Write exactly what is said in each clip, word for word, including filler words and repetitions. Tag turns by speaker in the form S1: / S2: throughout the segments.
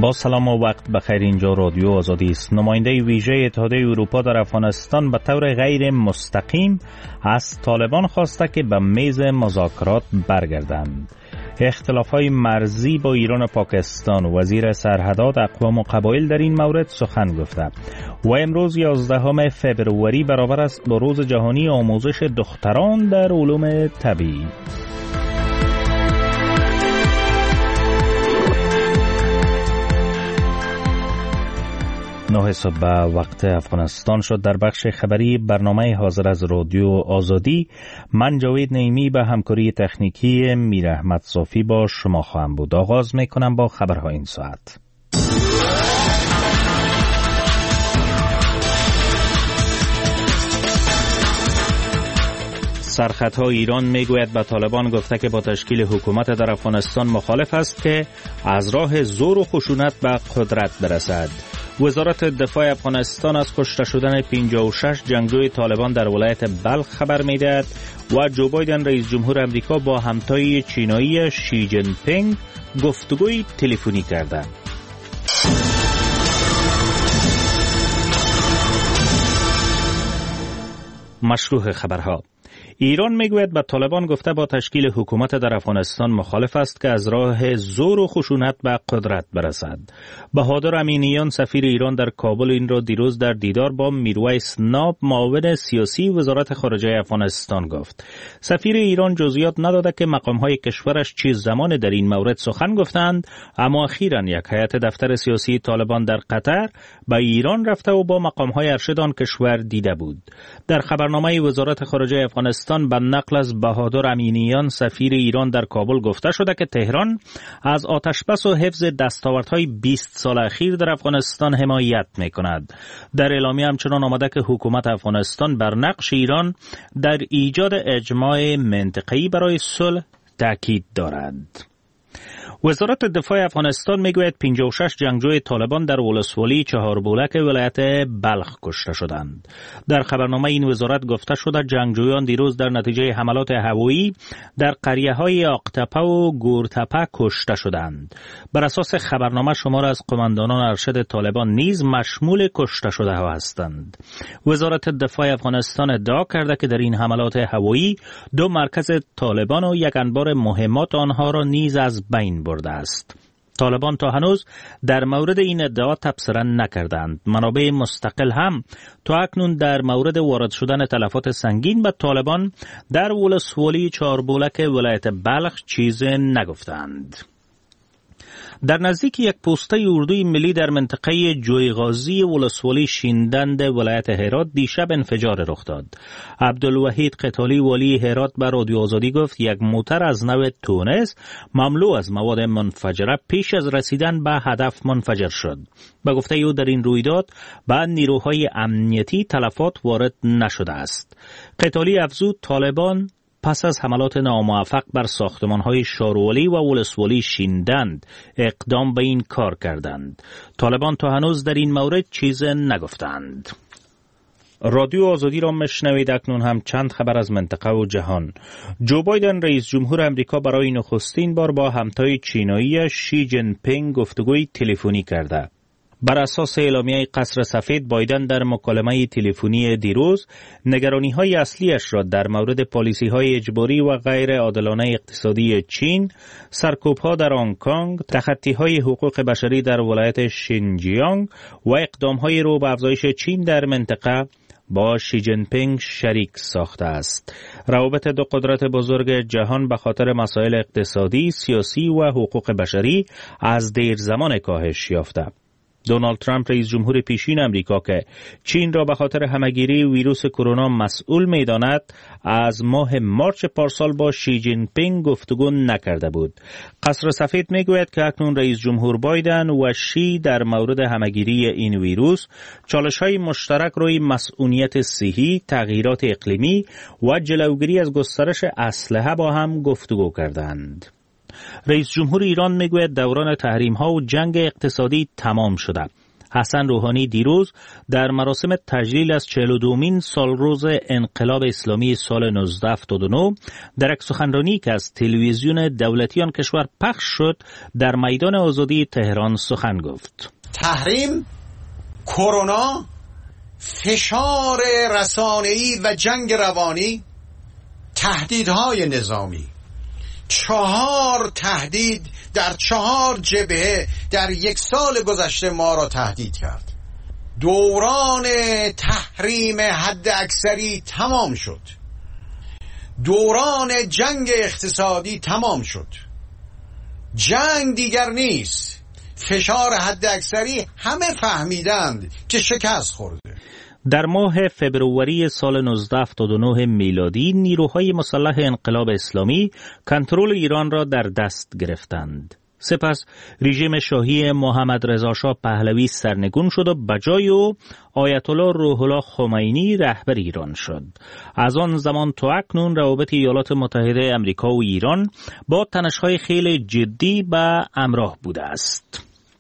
S1: با سلام و وقت بخیر. اینجا رادیو آزادی است. نماینده ویژه اتحادیه اروپا در افغانستان به طور غیر مستقیم از طالبان خواسته که به میز مذاکرات برگردند. اختلاف‌های مرزی با ایران و پاکستان، وزیر سرحدات اقوام و قبایل در این مورد سخن گفته و امروز یازدهم فبروری برابر است با روز جهانی آموزش دختران در علوم طبیعی. نه صبح وقت افغانستان شد. در بخش خبری برنامه حاضر از رادیو آزادی من جاوید نعیمی به همکاری تکنیکی میر احمد صافی با شما خواهم بود. آغاز میکنم با خبرهای این ساعت. سرخطها ایران میگوید به طالبان گفته که با تشکیل حکومت در افغانستان مخالف است که از راه زور و خشونت به قدرت برسد. وزارت دفاع افغانستان از کشته شدن پنجاه و شش جنگجوی طالبان در ولایت بلخ خبر میدهد و جو بایدن رئیس جمهور امریکا با همتای چینایی شی جین پینگ گفتگوی تلفنی کرده. مشروع خبرها. ایران میگوید به طالبان گفته با تشکیل حکومت در افغانستان مخالف است که از راه زور و خشونت به قدرت برسد. بهادر امینیان سفیر ایران در کابل این را دیروز در دیدار با میرویس ناب معاون سیاسی وزارت خارجه افغانستان گفت. سفیر ایران جزئیات نداده که مقامهای کشورش چه زمان در این مورد سخن گفتند، اما اخیراً یک هیئت دفتر سیاسی طالبان در قطر به ایران رفته و با مقامهای ارشد آن کشور دیده بود. در خبرنامه وزارت خارجه افغانستان به نقل از بهادر امینیان سفیر ایران در کابل گفته شده که تهران از آتشبس و حفظ دستاوردهای بیست سال اخیر در افغانستان حمایت می‌کند. در اعلامیه همچنان آمده که حکومت افغانستان بر نقش ایران در ایجاد اجماع منطقه‌ای برای صلح تاکید دارد. وزارت دفاع افغانستان میگوید پنجاه و شش جنگجوی طالبان در ولسوالی چهاربولک ولایت بلخ کشته شدند. در خبرنامه این وزارت گفته شده جنگجویان دیروز در نتیجه حملات هوایی در قریه‌های آقتپه و گورتپه کشته شدند. بر اساس خبرنامه شمار از قماندانان ارشد طالبان نیز مشمول کشته شده ها هستند. وزارت دفاع افغانستان ادعا کرده که در این حملات هوایی دو مرکز طالبان و یک انبار مهمات آنها را نیز از بین برده است. طالبان تا هنوز در مورد این ادعا تبصره نکردند. منابع مستقل هم تا اکنون در مورد وارد شدن تلفات سنگین به طالبان در ولسوالی چهاربولک ولایت بلخ چیز نگفتند. در نزدیک یک پوسته اردوی ملی در منطقه جویغازی ولسوالی شیندند ولایت هرات دیشب انفجار رخ داد. عبدالوحید قتالی والی هرات به رادیو آزادی گفت یک موتر از نوع تونس مملو از مواد منفجره پیش از رسیدن به هدف منفجر شد. به گفته او در این رویداد به نیروهای امنیتی تلفات وارد نشده است. قتالی افزود طالبان پس از حملات ناموفق بر ساختمان‌های شاروالی و ولسوالی شیندند اقدام به این کار کردند. طالبان تا هنوز در این مورد چیز نگفتند. رادیو آزادی را مشنوید. اکنون هم چند خبر از منطقه و جهان. جو بایدن رئیس جمهور امریکا برای نخستین بار با همتای چینایی شی جین پینگ گفتگوی تلفنی کرده. بر اساس اعلامیه قصر سفید، بایدن در مکالمه تلفنی دیروز نگرانی‌های اصلیش را در مورد پالیسی‌های اجباری و غیر عادلانه اقتصادی چین، سرکوب‌ها در هنگ کنگ، تخطی‌های حقوق بشری در ولایت شینجیانگ و اقدام‌های رو به افزایش چین در منطقه با شی جین پینگ شریک ساخته است. روابط دو قدرت بزرگ جهان به خاطر مسائل اقتصادی، سیاسی و حقوق بشری از دیر زمان کاهش یافته. دونالد ترامپ رئیس جمهور پیشین امریکا که چین را به خاطر همه‌گیری ویروس کرونا مسئول می‌داند، از ماه مارچ پارسال با شی جین پینگ گفتگو نکرده بود. قصر سفید میگوید که اکنون رئیس جمهور بایدن و شی در مورد همه‌گیری این ویروس، چالش‌های مشترک روی مسئولیت صحی، تغییرات اقلیمی و جلوگیری از گسترش اسلحه با هم گفتگو کردند. رئیس جمهور ایران میگوید دوران تحریم ها و جنگ اقتصادی تمام شده. حسن روحانی دیروز در مراسم تجلیل از چهل و دومین سالروز انقلاب اسلامی سال نوزده هفتاد و نه در یک سخنرانی که از تلویزیون دولتی آن کشور پخش شد در میدان آزادی تهران سخن گفت.
S2: تحریم، کرونا، فشار رسانه‌ای و جنگ روانی، تهدیدهای نظامی، چهار تهدید در چهار جبهه در یک سال گذشته ما را تهدید کرد. دوران تحریم حد اکثری تمام شد، دوران جنگ اقتصادی تمام شد، جنگ دیگر نیست، فشار حد اکثری همه فهمیدند که شکست خورده.
S1: در ماه فبروری سال نوزده هفتاد و نه میلادی نیروهای مسلح انقلاب اسلامی کنترل ایران را در دست گرفتند. سپس رژیم شاهی محمد رضا شاه پهلوی سرنگون شد و بجای او آیت الله روح الله خمینی رهبر ایران شد. از آن زمان تا اکنون روابط ایالات متحده آمریکا و ایران با تنش‌های خیلی جدی به همراه بوده است.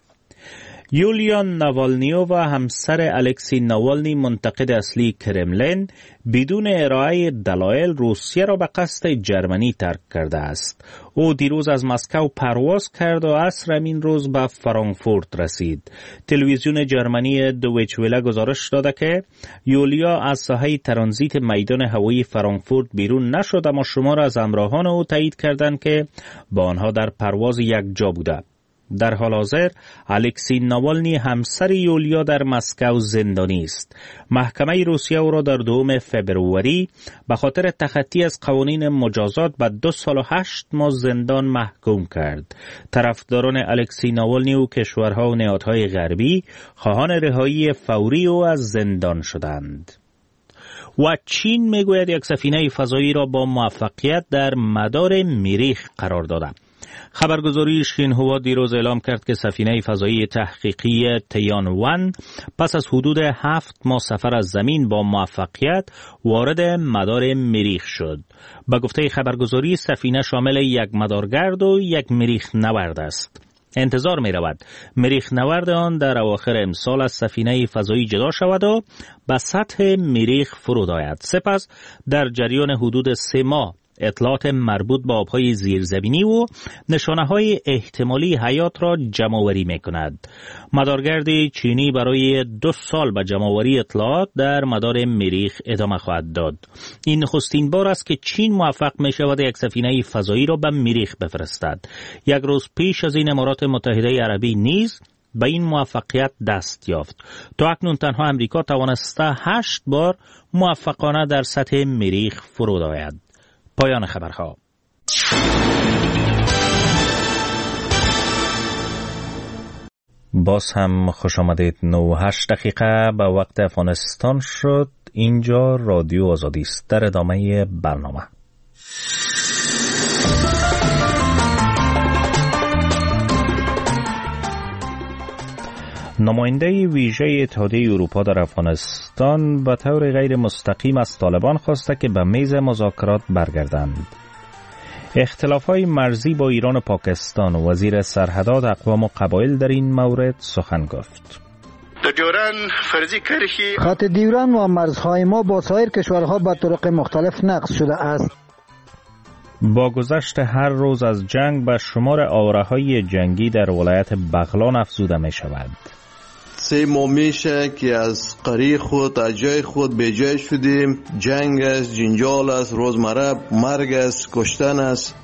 S1: یولیا ناوالنی و همسر الکسی ناوالنی منتقد اصلی کرملین بدون ارائه دلایل روسیه را به قصد جرمنی ترک کرده است. او دیروز از مسکو پرواز کرد و عصر همین روز به فرانکفورت رسید. تلویزیون جرمنی دویچ وله گزارش داده که یولیا از ساحه ترانزیت میدان هوایی فرانکفورت بیرون نشد، اما شمار از همراهان او تایید کردند که با آنها در پرواز یک جا بوده. در حال حاضر الکسی ناوالنی همسر یولیا در مسکو زندانی است. محکمه روسیه او را در دوم فبروری به خاطر تخطی از قوانین مجازات به دو سال و هشت ماه زندان محکوم کرد. طرفداران الکسی ناوالنی و کشورها و نهادهای غربی خواهان رهایی فوری او از زندان شدند. و چین میگوید یک سفینه فضایی را با موفقیت در مدار مریخ قرار داده. خبرگزاری شینهوا دیروز اعلام کرد که سفینه فضایی تحقیقی تیانوان پس از حدود هفت ماه سفر از زمین با موفقیت وارد مدار مریخ شد. به گفته خبرگزاری سفینه شامل یک مدارگرد و یک مریخ نورد است. انتظار می رود مریخ نورد آن در اواخر امسال از سفینه فضایی جدا شود و به سطح مریخ فرود آید. سپس در جریان حدود سه ماه اطلاعات مربوط به آبهای زیرزمینی و نشانه‌های احتمالی حیات را جمع‌آوری می‌کند. مدارگرد چینی برای دو سال به جمع‌آوری اطلاعات در مدار مریخ ادامه خواهد داد. این نخستین بار است که چین موفق می‌شود یک سفینه فضایی را به مریخ بفرستد. یک روز پیش از این امارات متحده عربی نیز به این موفقیت دست یافت. تا اکنون تنها امریکا توانسته هشت بار موفقانه در سطح مریخ فرود آید. پایان خبرها. باز هم خوش آمدید. نه و هشت دقیقه به وقت افغانستان شد. اینجا رادیو آزادی است. در ادامه برنامه نماینده ویژه اتحادیه اروپا در افغانستان به طور غیر مستقیم از طالبان خواسته که به میز مذاکرات برگردند. اختلاف‌های مرزی با ایران و پاکستان و وزیر سرحدات اقوام و قبایل در این مورد سخن گفت.
S3: خط دیوران و مرزهای ما با سایر کشورها به طرق مختلف نقض شده است.
S1: با گذشت هر روز از جنگ به شمار آوره‌های جنگی در ولایت بغلان افزوده می شود.
S4: سه ماه میشه که از قری خود از جای خود به جای شدیم. جنگ است، جنجال است، روزمره مرگ است، کشتن است.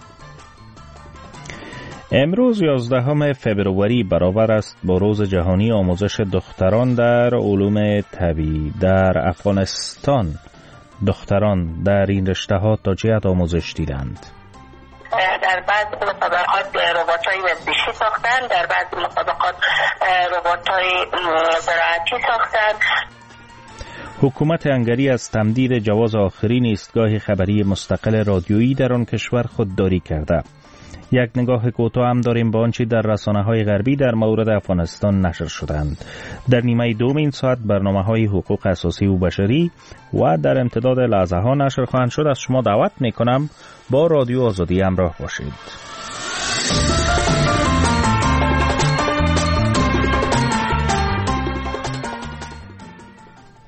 S1: امروز یازدهم فبروری برابر است با روز جهانی آموزش دختران در علوم طبیعی. در افغانستان دختران در این رشته ها تا جهت آموزش دیدند.
S5: در بعضی مسابقات ربات‌های ورزشی ساختن، در بعضی مسابقات ربات‌های زراعتی ساختن.
S1: حکومت هنگری از تمدید جواز آخرین ایستگاه خبری مستقل رادیویی در آن کشور خودداری کرده. یک نگاه کوتاه هم داریم به آنچه در رسانه‌های غربی در مورد افغانستان نشر شدند. در نیمه دوم این ساعت برنامه‌های حقوق اساسی و بشری و در امتداد لحظه ها نشر خواهند شد. از شما دعوت می‌کنم با رادیو آزادی همراه باشید.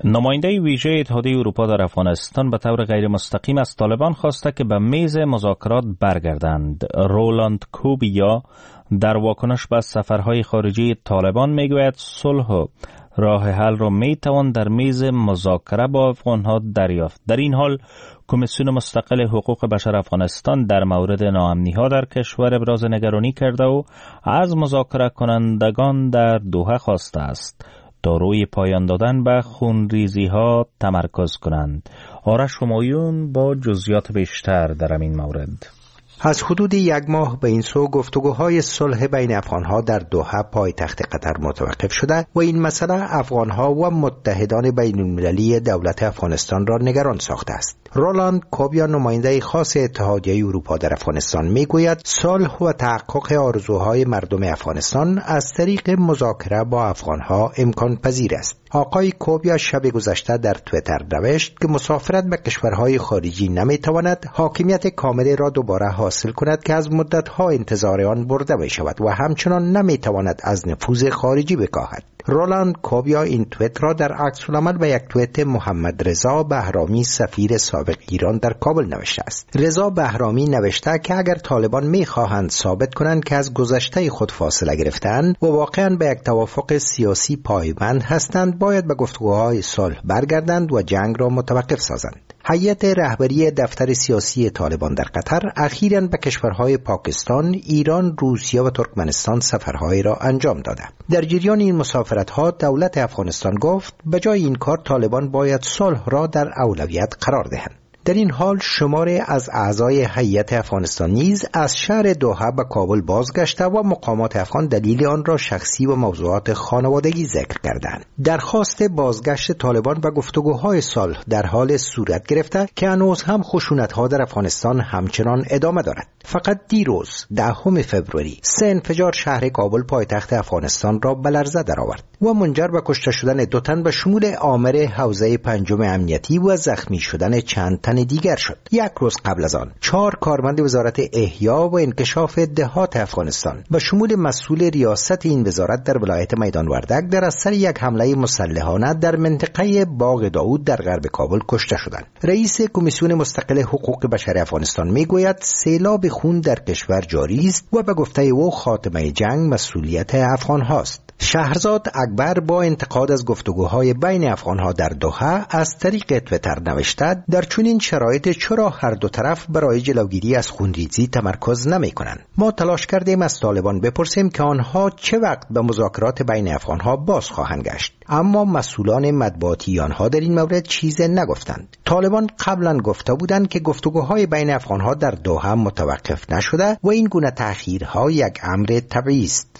S1: نماینده ویژه اتحادیه اروپا در افغانستان به طور غیر مستقیم از طالبان خواسته که به میز مذاکرات برگردند. رولاند کوبیا در واکنش به سفرهای خارجی طالبان میگوید صلح و راه حل را میتوان در میز مذاکره با افغانها دریافت. در این حال کمیسیون مستقل حقوق بشر افغانستان در مورد ناامنی‌ها در کشور ابراز نگرانی کرده و از مذاکره کنندگان در دوحه خواسته است تا روی پایان دادن به خونریزی ها تمرکز کنند. آرش همایون با جزئیات بیشتر در این مورد.
S6: از حدود یک ماه به این سو گفتگوهای صلح بین افغانها در دوحه پایتخت قطر متوقف شده و این مسئله افغانها و متحدان بین المللی دولت افغانستان را نگران ساخته است. رولاند کوبیا نماینده خاص اتحادیه اروپا در افغانستان میگوید صلح و تحقق آرزوهای مردم افغانستان از طریق مذاکره با افغانها امکان پذیر است. آقای کوبیا شب گذشته در توییتر نوشت که مسافرت به کشورهای خارجی نمیتواند حاکمیت کامل را دوباره حاصل کند که از مدت‌ها انتظار آن برده می شود و همچنان نمیتواند از نفوذ خارجی بکاهد. رولاند کوبیا این توییت را در عکس العمل به یک توییت محمد رضا بهرامی سفیر سابق ایران در کابل نوشته است. رضا بهرامی نوشته که اگر طالبان می‌خواهند ثابت کنند که از گذشته خود فاصله گرفتند و واقعاً به یک توافق سیاسی پایبند هستند، باید به گفتگوهای صلح برگردند و جنگ را متوقف سازند. هیئت رهبری دفتر سیاسی طالبان در قطر اخیراً به کشورهای پاکستان، ایران، روسیه و ترکمنستان سفرهایی را انجام داده. در جریان این مسافرت‌ها دولت افغانستان گفت به جای این کار طالبان باید صلح را در اولویت قرار دهند. در این حال شماری از اعضای هیئت افغانستان نیز از شهر دوحه به کابل بازگشته و مقامات افغان دلیل آن را شخصی و موضوعات خانوادگی ذکر کردند. درخواست بازگشت طالبان و گفتگوهای صلح در حال صورت گرفته که هنوز هم خشونت‌ها در افغانستان همچنان ادامه دارد. فقط دیروز دهم فوریه سه انفجار شهر کابل پایتخت افغانستان را به لرزه درآورد و منجر به کشته شدن دو تن به شمول آمر حوزه پنجم امنیتی و زخمی شدن چند تن دیگر شد. یک روز قبل از آن چهار کارمند وزارت احیا و انکشاف دهات افغانستان به شمول مسئول ریاست این وزارت در ولایت میدان وردک در اثر یک حمله مسلحانه در منطقه باغ داود در غرب کابل کشته شدند. رئیس کمیسیون مستقل حقوق بشر افغانستان میگوید سیلاب خون در کشور جاری است و به گفته او خاتمه جنگ مسئولیت افغان هاست. شهرزاد اکبر با انتقاد از گفتگوهای بین افغانها در دوحه از طریق توییتر نوشته در چنین شرایط چرا هر دو طرف برای جلوگیری از خونریزی تمرکز نمی کنند؟ ما تلاش کردیم از طالبان بپرسیم که آنها چه وقت به مذاکرات بین افغانها باز خواهند گشت، اما مسئولان مطبوعاتی آنها در این مورد چیزی نگفتند. طالبان قبلا گفته بودند که گفتگوهای بین افغانها در دوحه متوقف نشده و این گونه تأخیرها یک امر طبیعی است.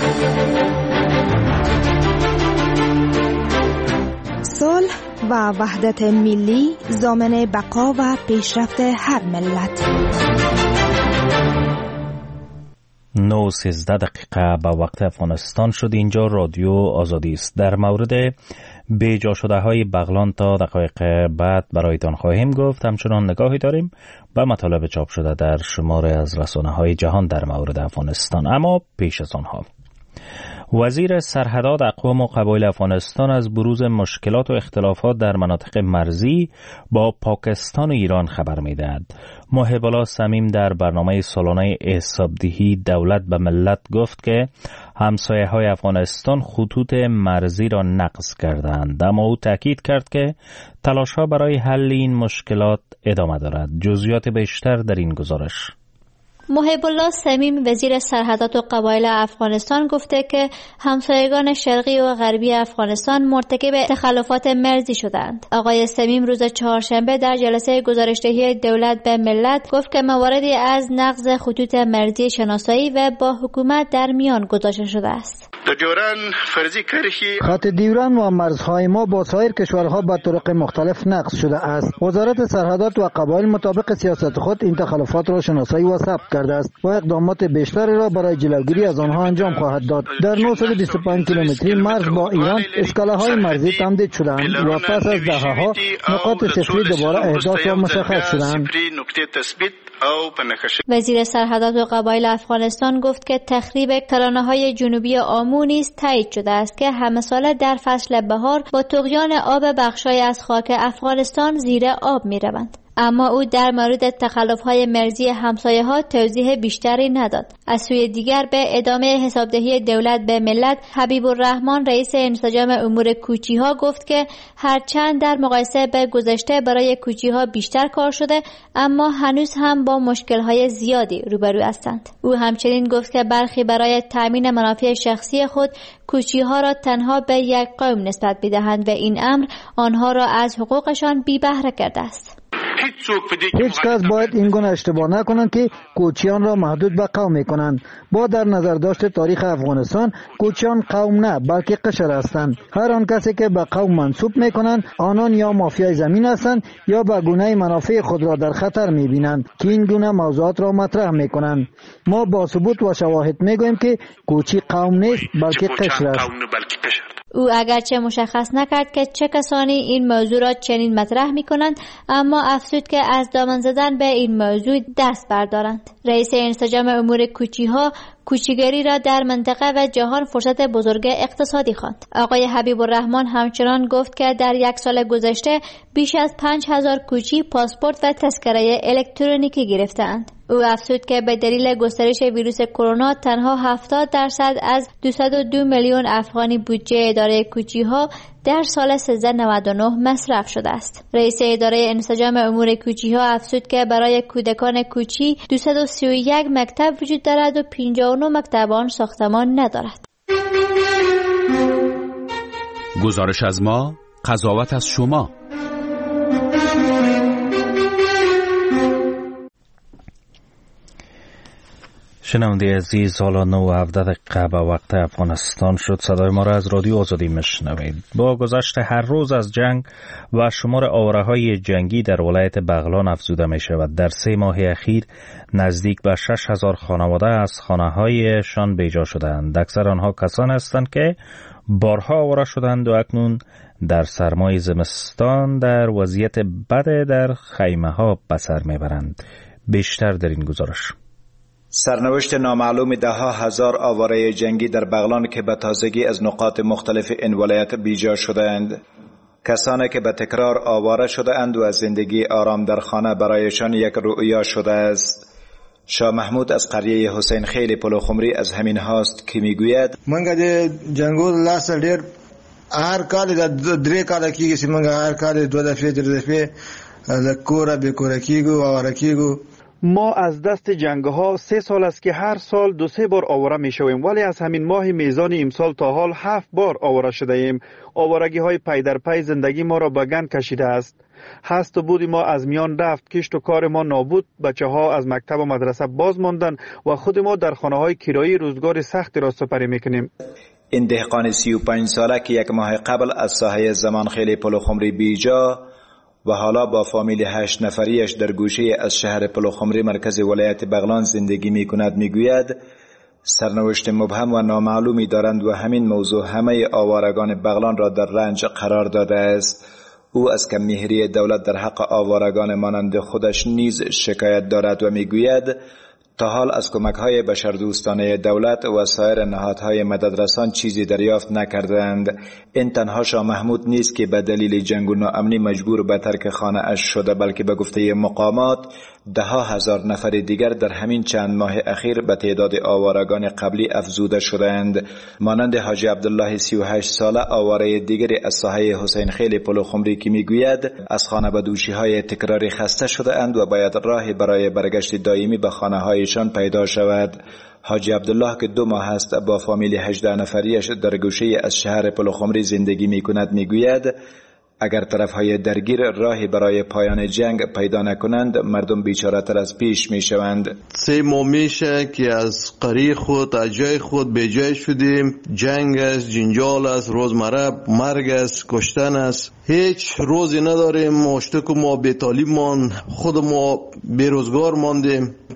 S7: صلح و وحدت ملی ضامن بقا و پیشرفت هر ملت.
S1: نه و سیزده دقیقه به وقت افغانستان شد. اینجا رادیو آزادی است. در مورد بیجا شده های بغلان تا دقایق بعد برایتان خواهیم گفت. همچنان نگاهی داریم به مطالب چاپ شده در شمار از رسانه های جهان در مورد افغانستان. اما پیش از آنها وزیر سرحدات اقوام و قبایل افغانستان از بروز مشکلات و اختلافات در مناطق مرزی با پاکستان و ایران خبر می‌دهد. محب الله صمیم در برنامه سالانه حسابدهی دولت به ملت گفت که همسایه‌های افغانستان خطوط مرزی را نقض کردند، اما او تاکید کرد که تلاش‌ها برای حل این مشکلات ادامه دارد. جزئیات بیشتر در این گزارش.
S8: محب الله صمیم وزیر سرحدات و قبایل افغانستان گفته که همسایگان شرقی و غربی افغانستان مرتکب تخلفات مرزی شدند. آقای صمیم روز چهارشنبه در جلسه گزارشدهی دولت به ملت گفت که مواردی از نقض خطوط مرزی شناسایی و با حکومت در میان گذاشته شده است.
S3: خط دیوران و مرزهای ما با سایر کشورها به طرق مختلف نقض شده است. وزارت سرحدات و قبایل مطابق سیاست خود این تخلفات را شناسایی و ثبت کرده است و اقدامات بیشتری را برای جلوگیری از آنها انجام خواهد داد. در نهصد و بیست و پنج کیلومتری مرز با ایران اسکاله‌های مرزی تمدید شدند و پس از دهه‌ها نقاط صفری دوباره اهداف و مشخص شدند.
S8: وزیر سرحدات و قبایل افغانستان گفت که تخریب ترانه‌های جنوبی آمو نیز تایید شده است که همه ساله در فصل بهار با طغیان آب بخشای از خاک افغانستان زیر آب می‌روند. اما او در مورد تخلف‌های مرزی همسایه‌ها توضیح بیشتری نداد. از سوی دیگر به ادامه حسابدهی دولت به ملت، حبیب الرحمن رئیس انسجام امور کوچی‌ها گفت که هرچند در مقایسه به گذشته برای کوچی‌ها بیشتر کار شده، اما هنوز هم با مشکل‌های زیادی روبرو هستند. او همچنین گفت که برخی برای تأمین منافع شخصی خود کوچی‌ها را تنها به یک قوم نسبت می‌دهند و این امر آنها را از حقوقشان بی بهره کرده است.
S3: هیچ کس باید این گونه اشتباه نکنند که کوچیان را محدود به قوم میکنند. با در نظر داشت تاریخ افغانستان، کوچیان قوم نه بلکه قشر هستند. هر آن کسی که به قوم منسوب میکنند آنان یا مافیای زمین هستند یا به گونه منافع خود را در خطر میبینند که این گونه موضوعات را مطرح میکنند. ما با ثبوت و شواهد میگوییم که کوچی قوم نیست بلکه قشر است.
S8: او اگرچه مشخص نکرد که چه کسانی این موضوع را چنین مطرح می کنند، اما افزود که از دامن زدن به این موضوع دست بردارند. رئیس انسجام امور کوچی‌ها کوچیگری را در منطقه و جهان فرصت بزرگ اقتصادی خواند. آقای حبیب الرحمن همچنان گفت که در یک سال گذشته بیش از پنج هزار کوچی پاسپورت و تذکره الکترونیکی گرفتند. او افزود که به دلیل گسترش ویروس کرونا تنها هفتاد درصد از دویست و دو میلیون افغانی بودجه اداره کوچی‌ها در سال سیزده نود و نه مصرف شده است. رئیس اداره انسجام امور کوچی‌ها افزود که برای کودکان کوچی دویست و سی و یک مکتب وجود دارد و پنجاه و نه مکتب آن ساختمان ندارد.
S9: گزارش از ما، قضاوت از شما.
S1: شنونده عزیز، حالا نه و هفده دقیقه به وقت افغانستان شد. صدای ما را از رادیو آزادی میشنوید. با گذشت هر روز از جنگ و شمار آوره‌های جنگی در ولایت بغلان افزوده می شود. در سه ماه اخیر نزدیک به شش هزار خانواده از خانه‌هایشان بیجا شدند. اکثر آنها کسان هستند که بارها آواره شدند و اکنون در سرمای زمستان در وضعیت بد در خیمه‌ها به سر میبرند. بیشتر در این گزارش.
S10: سرنوشت نامعلوم ده ها هزار آواره جنگی در بغلان که به تازگی از نقاط مختلف این ولایت بیجا شدند. کسانی که به تکرار آواره شده اند و از زندگی آرام در خانه برایشان یک رؤیا شده است. شاه محمود از قریه حسین خیل پلوخمری از همین هاست که میگوید:
S11: منگا ده جنگول لاسه دیر هر کال ده دری کال کیگی سی منگا هر کال دو دفعه در دفعه لکورا بکورا کیگو آواره کیگو.
S12: ما از دست جنگ ها سه سال است که هر سال دو سه بار آواره می شویم، ولی از همین ماه میزان امسال تا حال هفت بار آواره شده ایم. آوارگی های پی در پی زندگی ما را به گند کشیده است. هست و بود ما از میان رفت، کشت و کار ما نابود، بچه ها از مکتب و مدرسه باز ماندن و خود ما در خانه های کرایی روزگار سختی را سپری می کنیم.
S10: این دهقان سی و پنج ساله که یک ماه قبل از ساحه زمانخیل پلوخمری بیجا و حالا با فامیل هشت نفریش در گوشه از شهر پلوخمری مرکز ولایت بغلان زندگی می کند میگوید سرنوشت مبهم و نامعلومی دارند و همین موضوع همه آوارگان بغلان را در رنج قرار داده است. او از کم‌مهری دولت در حق آوارگان مانند خودش نیز شکایت دارد و میگوید تا حال از کمک‌های بشردوستانه دولت و سایر نهادهای مددرسان چیزی دریافت نکردند. این تنها شاه محمود نیست که به دلیل جنگ و ناامنی مجبور به ترک خانه اش شده، بلکه به گفته مقامات ده ها هزار نفر دیگر در همین چند ماه اخیر به تعداد آوارگان قبلی افزوده شدند. مانند حاجی عبدالله سی و هشت ساله آواره دیگری از ساحه حسین خیل پلوخمری که میگوید از خانه به دوشی های تکراری خسته شده اند و باید راهی برای برگشت دائمی به خانه هایشان پیدا شود. حاجی عبدالله که دو ماه است با فامیل هجده نفریش در گوشه از شهر پلوخمری زندگی می کند میگوید اگر طرفهای درگیر راهی برای پایان جنگ پیدا نکنند مردم بیچاره تر از پیش می شوند.
S4: سه ماه میشه که از قریه خود از جای خود به جای شدیم. جنگ است، جنجال است، روزمره مرگ است، کشتن است. هیچ روزی نداریم. مشتک ما بی‌طالب مان، خود ما بیروزگار ماندیم.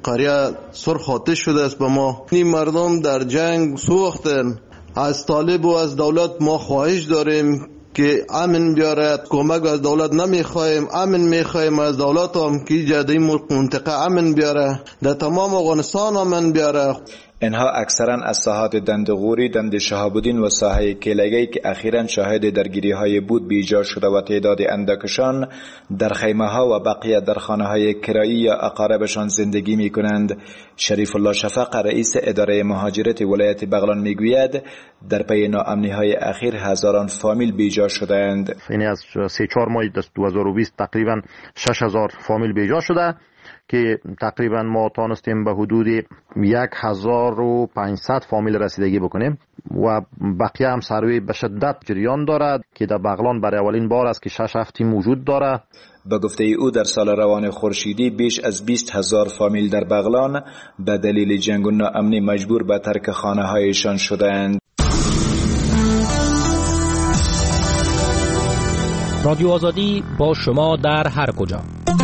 S4: قریه سرخ آتش شده است به ما. این مردم در جنگ سوختن. از طالب و از دولت ما خواهش داریم که امن بیاره. کمک از دولت نمیخوایم، امن میخوایم از دولت هم که جدی منطقه امن بیاره، در تمام افغانستان امن بیاره.
S10: اینها اکثرا از ساحات دندغوری، دند شهاب‌الدین و ساحه کیلگی که اخیراً شاهد درگیری های بود بیجا شده و تعداد اندکشان در خیمه ها و بقیه در خانه های کرایی یا اقاربشان زندگی می کنند. شریف الله شفق رئیس اداره مهاجرت ولایت بغلان می گوید در پی ناامنی های اخیر هزاران فامیل بیجا شدند.
S13: این از سه چهار ماه دو هزار و بیست تقریبا شش هزار فامیل بیجا شده که تقریبا ما تانستیم به حدود یک هزار و پانصد فامیل رسیدگی بکنیم و بقیه هم سروی به شدت جریان دارد که در بغلان برای اولین بار است که شش هفته موجود دارد.
S10: به گفته او در سال روان خورشیدی بیش از بیست هزار فامیل در بغلان به دلیل جنگ و ناامنی مجبور به ترک خانه هایشان شدند.
S14: رادیو آزادی با شما در هر کجا.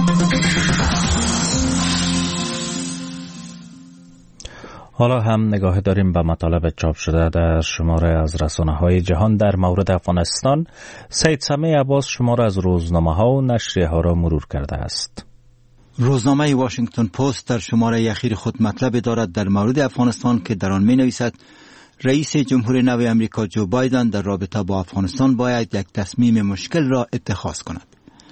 S1: حالا هم نگاه داریم به مطالب چاپ شده در شماره از رسانه‌های جهان در مورد افغانستان. سید سمیع عباس شماره از روزنامه‌ها و نشریه ها را مرور کرده است.
S15: روزنامه واشنگتن پست در شماره اخیر خود مطلب دارد در مورد افغانستان که در آن می‌نویسد رئیس جمهور نو آمریکا جو بایدن در رابطه با افغانستان باید یک تصمیم مشکل را اتخاذ کند.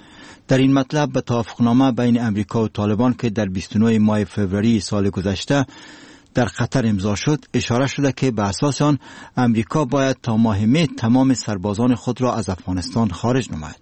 S15: در این مطلب به توافقنامه بین آمریکا و طالبان که در بیست و نه ماه فوریه سال گذشته در قطر امضا شد اشاره شده که به اساس آن آمریکا باید تا ماه می تمام سربازان خود را از افغانستان خارج نماید.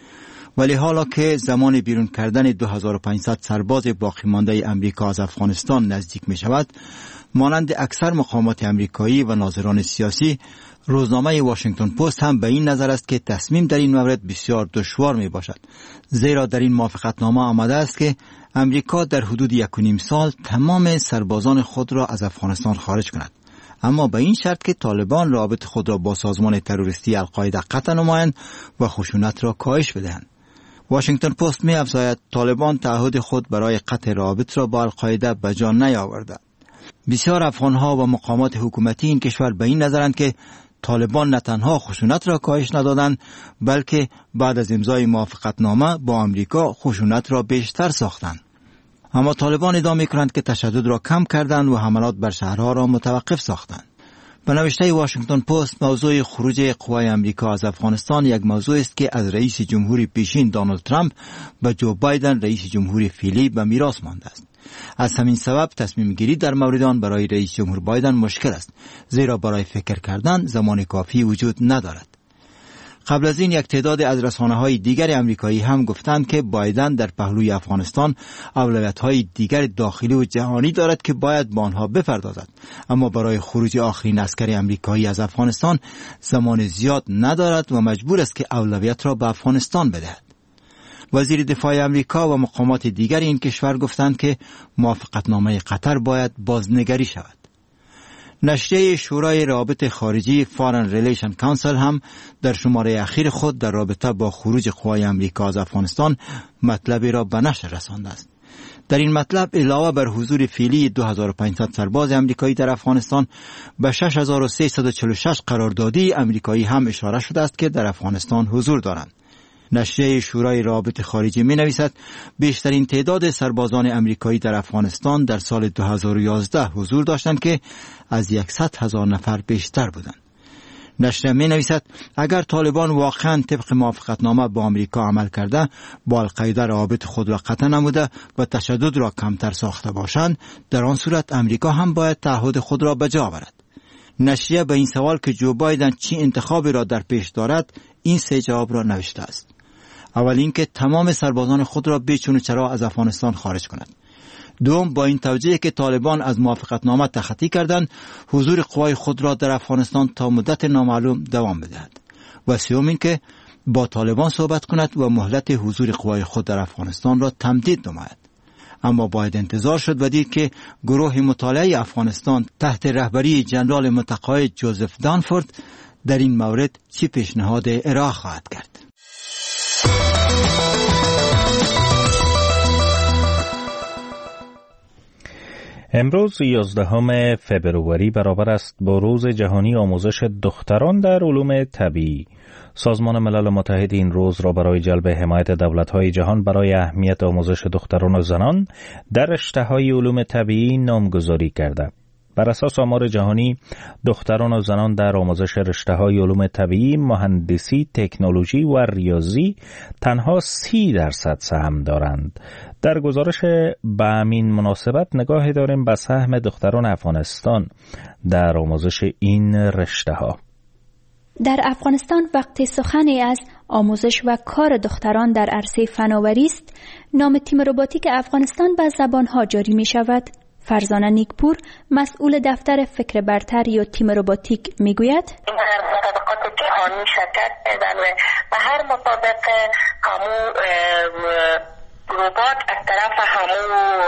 S15: ولی حالا که زمان بیرون کردن دو هزار و پانصد سرباز باقی مانده آمریکا از افغانستان نزدیک می شود، مانند اکثر مقامات آمریکایی و ناظران سیاسی، روزنامه واشنگتن پست هم به این نظر است که تصمیم در این مورد بسیار دشوار می باشد، زیرا در این موافقتنامه آمده است که امریکا در حدود یک و نیم سال تمام سربازان خود را از افغانستان خارج کند، اما به این شرط که طالبان رابط خود را با سازمان تروریستی القاعده قطع نمایند و خشونت را کاهش بدهند. واشنگتن پست می افزاید طالبان تعهد خود برای قطع رابط را با القاعده به جا نیاورده. بسیار افغانها و مقامات حکومتی این کشور به این نظرند که طالبان نه تنها خشونت را کاهش ندادند، بلکه بعد از امضای موافقتنامه با آمریکا خشونت را بیشتر ساختند. اما طالبان ادعا می‌کنند که تشدد را کم کردند و حملات بر شهرها را متوقف ساختند. به نوشته واشنگتن پست، موضوع خروج قوای آمریکا از افغانستان یک موضوع است که از رئیس جمهوری پیشین دونالد ترامپ به جو بایدن رئیس جمهوری فعلی به میراث مانده است. از همین سبب تصمیم گیری در مورد آن برای رئیس جمهور بایدن مشکل است، زیرا برای فکر کردن زمان کافی وجود ندارد. قبل از این یک تعداد از رسانه‌های دیگر آمریکایی هم گفتند که بایدن در پهلوی افغانستان اولویت‌های دیگر داخلی و جهانی دارد که باید با آنها بپردازد، اما برای خروج آخرین عسکر آمریکایی از افغانستان زمان زیاد ندارد و مجبور است که اولویت را به افغانستان بدهد. وزیر دفاع آمریکا و مقامات دیگر این کشور گفتند که موافقتنامه قطر باید بازنگری شود. نشریه شورای روابط خارجی Foreign Relations Council هم در شماره اخیر خود در رابطه با خروج قوای آمریکا از افغانستان مطلبی را به نشر رسانده است. در این مطلب علاوه بر حضور فعلی دو هزار و پانصد سرباز آمریکایی در افغانستان، به شش هزار و سیصد و چهل و شش قراردادی آمریکایی هم اشاره شده است که در افغانستان حضور دارند. نشریه شورای روابط خارجی می نویسد بیشترین تعداد سربازان آمریکایی در افغانستان در سال دو هزار و یازده حضور داشتند که از صد هزار نفر بیشتر بودند. نشریه می نویسد اگر طالبان واقعا طبق موافقتنامه با آمریکا عمل کرده، با القاعده روابط خود را قطع نموده و تشدد را کمتر ساخته باشند، در آن صورت آمریکا هم باید تعهد خود را به جا آورد. نشریه به این سوال که جو بایدن چه انتخابی را در پیش دارد، این سه جواب را نوشته است. اول اینکه تمام سربازان خود را بیچون و چرا از افغانستان خارج کند. دوم، با این توجیه که طالبان از موافقتنامه تخطی کردند، حضور قوای خود را در افغانستان تا مدت نامعلوم دوام بدهد. و سوم اینکه با طالبان صحبت کند و مهلت حضور قوای خود در افغانستان را تمدید نماید. اما باید انتظار شد و دید که گروه مطالعه افغانستان تحت رهبری جنرال متقاعد جوزف دانفورد در این مورد چه پیشنهاد ارائه خواهد کرد.
S1: امروز یازدهم فبروری برابر است با روز جهانی آموزش دختران در علوم طبیعی. سازمان ملل متحد این روز را برای جلب حمایت دولت‌های جهان برای اهمیت آموزش دختران و زنان در رشته‌های علوم طبیعی نامگذاری کرده. بر اساس آمار جهانی، دختران و زنان در آموزش رشته‌های علوم طبیعی، مهندسی، تکنولوژی و ریاضی تنها سی درصد سهم دارند. در گزارش به همین مناسبت نگاه داریم به سهم دختران افغانستان در آموزش این رشته‌ها.
S16: در افغانستان وقتی سخنی از آموزش و کار دختران در عرصه فناوری است، نام تیم رباتیک افغانستان به زبانها جاری می شود. فرزانه نیکپور، مسئول دفتر فکر برتر یا تیم رباتیک، میگوید
S5: این هر مسابقات جهانی شرکت کردن و به هر مسابقه همو ربات از طرف همو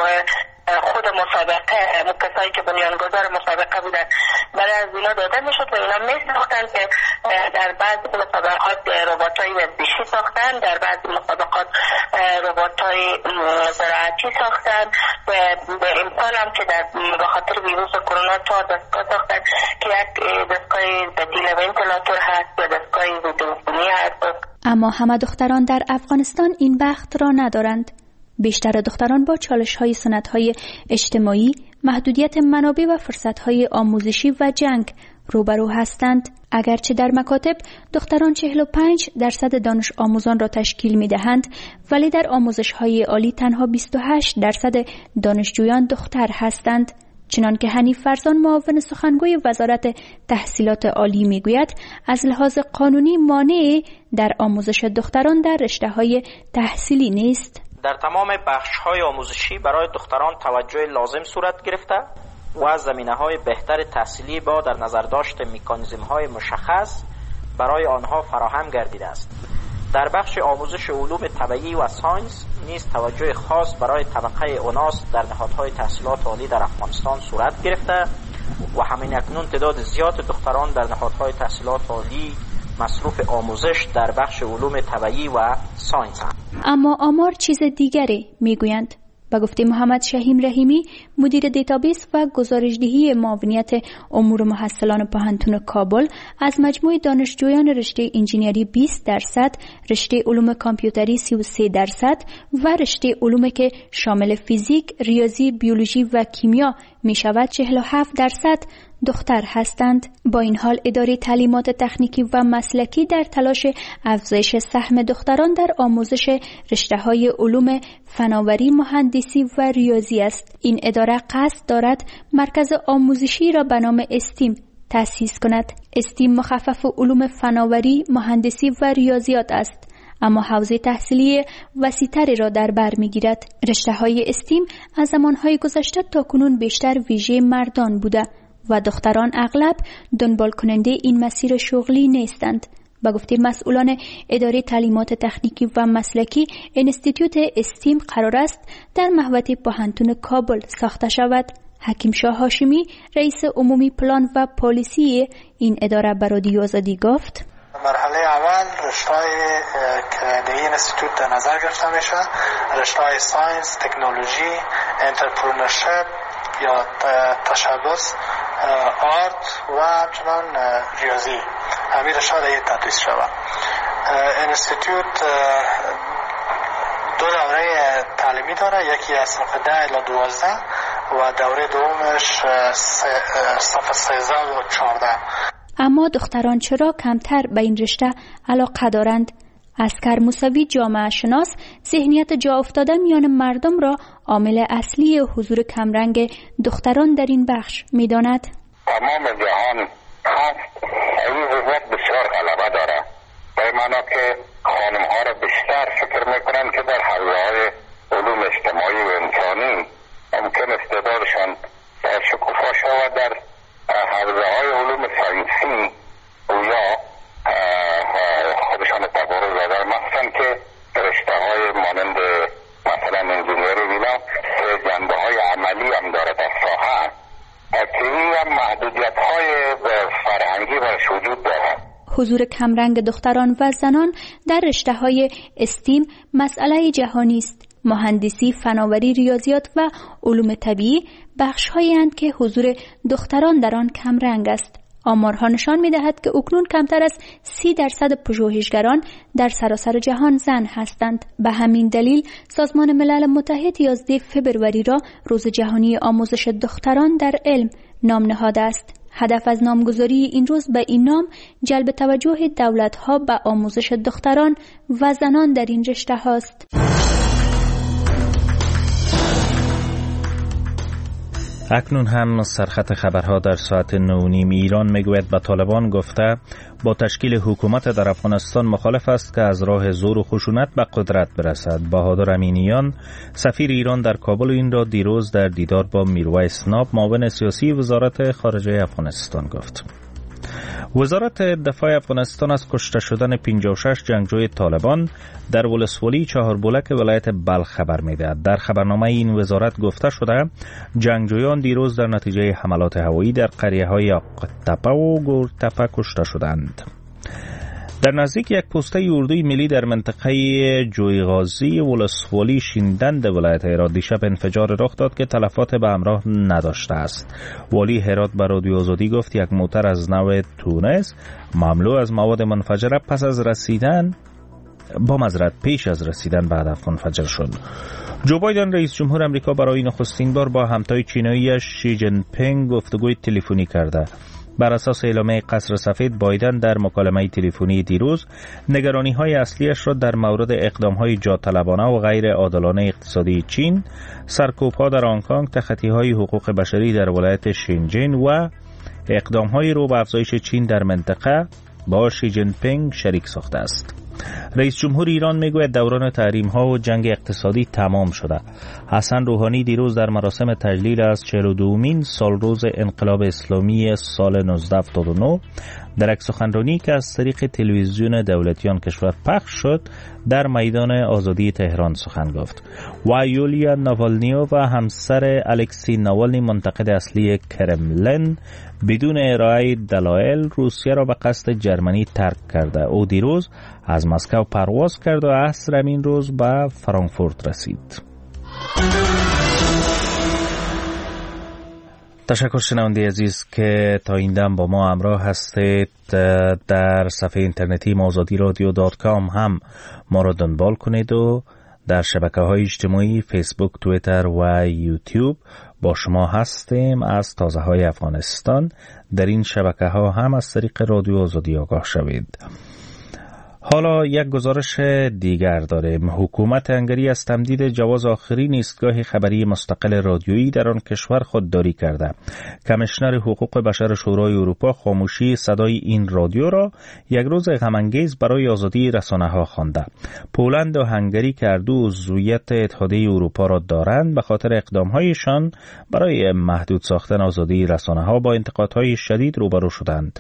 S5: خود مسابقه کسایی که بنیانگذار مسابقه بودن برای از اینا داده میشد و اینا میساختن که در بعضی مسابقات ربات‌های وزشی ساختن، در بعضی مسابقات ربات‌های زراعتی ساختن و به امسال هم که در بخاطر ویروس کرونا تا دستگاه ساختن که یک دستگاه بدیل ونتیلاتور هست و دستگاه ضدعفونی هست.
S16: اما همه دختران در افغانستان این بخت را ندارند. بیشتر دختران با چالش‌های سنت‌های اجتماعی، محدودیت منابع و فرصت‌های آموزشی و جنگ روبرو هستند. اگرچه در مکاتب دختران چهل و پنج درصد دانش آموزان را تشکیل می‌دهند، ولی در آموزش‌های عالی تنها بیست و هشت درصد دانشجویان دختر هستند. چنان که حنیف فرزان، معاون سخنگوی وزارت تحصیلات عالی، میگوید از لحاظ قانونی مانعی در آموزش دختران در رشته‌های تحصیلی نیست.
S14: در تمام بخش‌های آموزشی برای دختران توجه لازم صورت گرفته و زمینه‌های بهتر تحصیلی با در نظر داشت مکانیزم‌های مشخص برای آنها فراهم گردیده است. در بخش آموزش علوم طبیعی و ساینس نیز توجه خاص برای طبقه اوناس در نهادهای تحصیلات عالی در افغانستان صورت گرفته و همین اکنون تعداد زیاد دختران در نهادهای تحصیلات عالی مصروف آموزش در بخش علوم طبیعی و ساینس هم.
S16: اما آمار چیز دیگری میگویند. به گفته محمد شهیم رحیمی، مدیر دیتابیس و گزارشدهی معاونیت امور محصلان پوهنتون کابل، از مجموع دانشجویان رشته انجینری بیست درصد، رشته علوم کامپیوتری سی و سه درصد و رشته علوم که شامل فیزیک، ریاضی، بیولوژی و کیمیا می شود چهل و هفت درصد دختر هستند. با این حال اداره تعلیمات تکنیکی و مسلکی در تلاش افزایش سهم دختران در آموزش رشته‌های علوم فناوری، مهندسی و ریاضی است. این اداره قصد دارد مرکز آموزشی را به نام استیم تأسیس کند. استیم مخفف علوم فناوری، مهندسی و ریاضیات است، اما حوزه تحصیلی وسیع‌تری را در بر می‌گیرد. رشته‌های استیم از زمان‌های گذشته تا کنون بیشتر ویژه مردان بوده و دختران اغلب دنبال کننده این مسیر شغلی نیستند. با گفته مسئولان اداره تعلیمات تکنیکی و مسلکی، انستیتوت استیم قرار است در محوطه پوهنتون کابل ساخته شود. حکیم شاه هاشمی، رئیس عمومی پلان و پالیسی این اداره به رادیو آزادی گفت:
S17: مرحله اول رشته‌های که در این انستیتوت در نظر گرفته میشه، رشته‌های ساینس، تکنولوژی، انترپرنورشیپ یا تشبث، آرت و همچنان ریاضی. همین رشته در تدریس شود. انستیتوت دو دوره تعلیمی داره، یکی از صف ده الی دوازده و دوره دومش صف سیزده و چهارده.
S16: اما دختران چرا کمتر به این رشته علاقه دارند؟ اسکر موسوی، جامعه شناس، ذهنیت جا افتاده میان مردم را عامل اصلی حضور کمرنگ دختران در این بخش می‌داند.
S18: تمام جهان هست، این وضعیت بسیار غلبه داره، به معنی که خانم‌ها را بیشتر فکر میکنن که در حوزه‌های علوم اجتماعی و انسانی ممکن استعدادشان شکوفا شود. در حوزه‌های علوم ساینسی یا خودشان تبارز دادن، مخصوصا که رشته‌های مانند مثلا انجینیری ویلا جنبه‌های عملی هم داره در ساحه، که این هم محدودیت‌های فرهنگی برش وجود داره.
S16: حضور کمرنگ دختران و زنان در رشته‌های استیم مسئله جهانی است. مهندسی، فناوری، ریاضیات و علوم طبیعی بخش‌هایی اند که حضور دختران در آن کم رنگ است. آمارها نشان می‌دهد که اکنون کمتر از سی درصد پژوهشگران در سراسر جهان زن هستند. به همین دلیل سازمان ملل متحد یازده فوریه را روز جهانی آموزش دختران در علم نام نهاده است. هدف از نامگذاری این روز به این نام جلب توجه دولت‌ها به آموزش دختران و زنان در این رشته هاست.
S1: اکنون هم سرخط خبرها در ساعت نه و نیم. ایران میگوید به طالبان گفته با تشکیل حکومت در افغانستان مخالف است که از راه زور و خشونت به قدرت برسد. بهادر امینیان سفیر ایران در کابل این را دیروز در دیدار با میرویس ناب معاون سیاسی وزارت خارجه افغانستان گفت. وزارت دفاع افغانستان از کشته شدن پنجاه و شش جنگجوی طالبان در ولسوالی چهاربولک ولایت بلخ خبر می‌دهد. در خبرنامه این وزارت گفته شده جنگجویان دیروز در نتیجه حملات هوایی در قریه‌های آق‌تپه و گورتپه کشته شدند. در نزدیک یک پسته اردوی ملی در منطقه جویغازی ولسوالی شیندند ولایت هرات دیشب انفجار رخ داد که تلفات به همراه نداشته است. والی هرات به رادیو آزادی گفت یک موتر از نوع تونس مملو از مواد منفجره پس از رسیدن با معذرت پیش از رسیدن به هدف منفجر شد. جو بایدن رئیس جمهور امریکا برای نخستین بار با همتای چیناییش شی جین پینگ گفتگوی تلفنی کرده. بر اساس اعلامیه قصر سفید، بایدن در مکالمه تلفنی دیروز نگرانی‌های اصلیش را در مورد اقدام‌های جاطلبانه و غیر عادلانه اقتصادی چین، سرکوب‌ها در هنگ کنگ، تخطی‌های حقوق بشری در ولایت شینجین و اقدام‌های رو به افزایش چین در منطقه با شی جین پینگ شریک ساخته است. رئیس جمهور ایران میگوید دوران تحریم‌ها و جنگ اقتصادی تمام شده. حسن روحانی دیروز در مراسم تجلیل از چهل و دومین سالروز انقلاب اسلامی سال نوزده هفتاد و نه در یک سخنرانی که از طریق تلویزیون دولتی آن کشور پخش شد در میدان آزادی تهران سخن گفت. و یولیا ناوالنی و همسر الکسی ناوالنی منتقد اصلی کرملین بدون ارائه دلایل روسیه را به قصد جرمنی ترک کرده. او دیروز از مسکو پرواز کرد و عصر همین روز به فرانکفورت رسید. تشکر شنونده عزیز که تا این دم با ما همراه هستید. در صفحه اینترنتی آزادی رادیو دات کام هم ما را دنبال کنید و در شبکه‌های اجتماعی فیسبوک، توییتر و یوتیوب با شما هستیم. از تازه‌های افغانستان در این شبکه‌ها هم از طریق رادیو آزادی آگاه شوید. حالا یک گزارش دیگر داریم. حکومت هنگری از تمدید جواز آخرین ایستگاه خبری مستقل رادیویی در آن کشور خودداری کرده. کمیشنر حقوق بشر شورای اروپا خاموشی صدای این رادیو را یک روز غم‌انگیز برای آزادی رسانه‌ها خوانده. پولند و هنگری که هر دو عضویت اتحادیه اروپا را دارند به خاطر اقدام‌هایشان برای محدود ساختن آزادی رسانه‌ها با انتقادهای شدید روبرو شدند.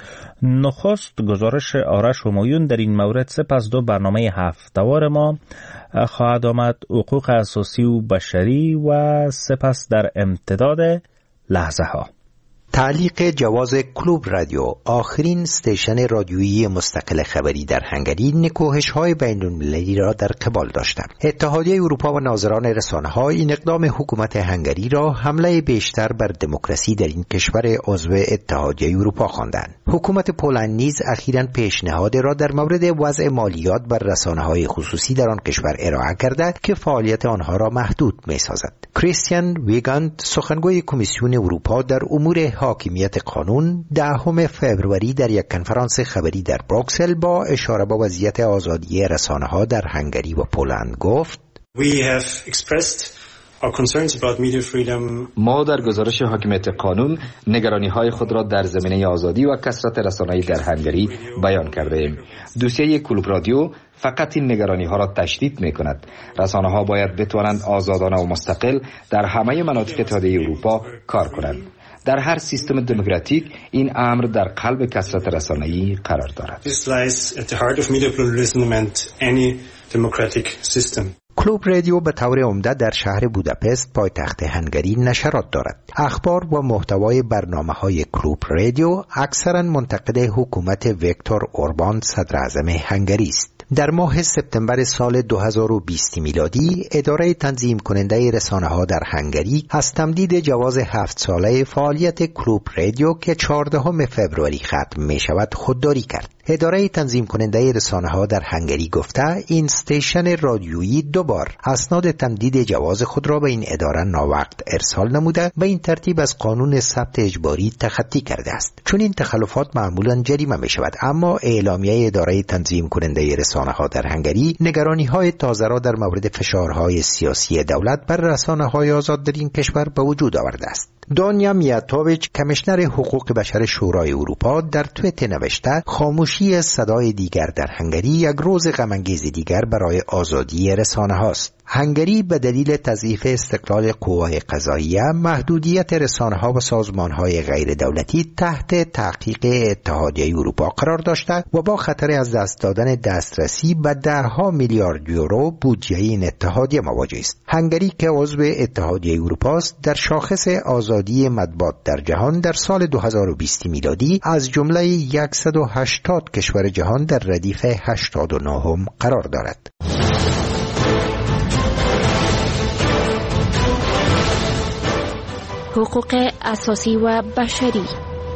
S1: نخست گزارش آرش همایون در این مورد. سپس دو برنامه هفته‌وار ما خواهد آمد، حقوق اساسی و بشری و سپس در امتداد لحظه ها.
S6: تعلیق جواز کلوب رادیو، آخرین استیشن رادیویی مستقل خبری در هنگری، نکوهش‌های بین‌المللی را در قبال داشتند. اتحادیه اروپا و ناظران رسانه‌ها این اقدام حکومت هنگری را حمله بیشتر بر دموکراسی در این کشور عضو اتحادیه اروپا خواندند. حکومت پولند نیز اخیراً پیشنهاد را در مورد وضع مالیات بر رسانه‌های خصوصی در آن کشور ارائه کرده که فعالیت آنها را محدود می‌سازد. کریستیان ویگاند، سخنگوی کمیسیون اروپا در امور حاکمیت قانون، دهم فوریه در یک کنفرانس خبری در بروکسل با اشاره به وضعیت آزادی رسانه‌ها در هنگری و پولند گفت:
S19: We have expressed our concerns about media freedom.
S20: ما در گزارش حاکمیت قانون نگرانی‌های خود را در زمینه آزادی و کثرت رسانه‌ای در هنگری بیان کرده ایم. دوسیه کلوب رادیو فقط این نگرانی‌ها را تشدید می‌کند. رسانه‌ها باید بتوانند آزادانه و مستقل در همه مناطق اتحادیه اروپا کار کنند. در هر سیستم دموکراتیک این امر در قلب کثرت رسانه‌ای قرار دارد.
S19: This lies at the heart of media pluralism and any democratic system.
S6: کلوب رادیو به طور عمده در شهر بوداپست پایتخت هنگری نشرات دارد. اخبار و محتوای برنامه‌های کلوب رادیو اکثراً منتقد حکومت ویکتور اوربان صدر اعظم هنگری است. در ماه سپتامبر سال دو هزار و بیست میلادی اداره تنظیم کننده رسانه‌ها در هنگری از تمدید جواز هفت ساله فعالیت کلوب رادیو که چهاردهم فوریه ختم می شود خودداری کرد. اداره تنظیم کننده رسانه‌ها در هنگری گفته این استیشن رادیویی دوبار اسناد تمدید جواز خود را به این اداره ناوقت ارسال نموده و این ترتیب از قانون ثبت اجباری تخطی کرده است. چون این تخلفات معمولا جریمه می شود، اما اعلامیه اداره تنظیم کننده رسانه‌ها در هنگری نگرانی‌های تازه را در مورد فشارهای سیاسی دولت بر رسانه‌های آزاد در این کشور به وجود آورده است. دانیا میاتوویچ کمیشنر حقوق بشر شورای اروپا در توییت نوشته خاموشی صدای دیگر در هنگری یک روز غم‌انگیز دیگر برای آزادی رسانه هاست. هنگری به دلیل تضعیف استقلال قوای قضاییه محدودیت رسانه ها و سازمان های غیر دولتی تحت تحقیق اتحادیه اروپا قرار داشته و با خطر از دست دادن دسترسی به دهها میلیارد یورو بودجه این اتحادیه مواجه است. هنگری که عضو اتحادیه اروپا است در شاخص آزادی مطبوعات در جهان در سال دو هزار و بیست میلادی از جمله صد و هشتاد کشور جهان در ردیف هشتاد و نه قرار دارد.
S16: حقوق اساسی و بشری.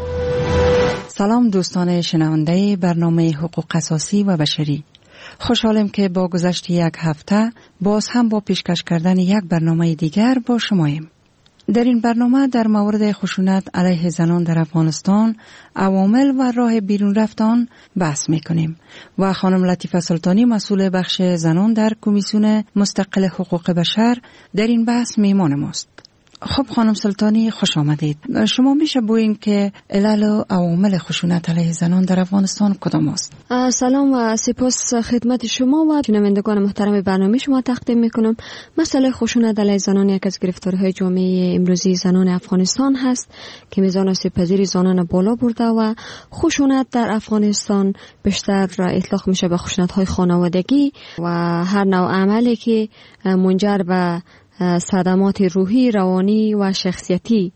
S21: سلام دوستان شنونده برنامه حقوق اساسی و بشری. خوشحالم که با گذشت یک هفته باز هم با پیشکش کردن یک برنامه دیگر با شماییم. در این برنامه در مورد خشونت علیه زنان در افغانستان، عوامل و راه بیرون رفتن بحث میکنیم و خانم لطیفه سلطانی مسئول بخش زنان در کمیسیون مستقل حقوق بشر در این بحث میهمان ماست. خب خانم سلطانی خوش آمدید. شما میشه بگویین که علل و عوامل خشونت علیه زنان در افغانستان کدام است؟
S22: سلام و سپاس خدمت شما و شنوندگان محترم برنامه شما تقدیم میکنم. مسئله خشونت علیه زنان یک از گرفتاری‌های جامعه امروزی زنان افغانستان هست که میزان آسیب‌پذیری زنان بالا برده و خشونت در افغانستان بیشتر اطلاق میشه به خشونت‌های خانوادگی و هر نوع عملی که منجر به صدمات روحی، روانی و شخصیتی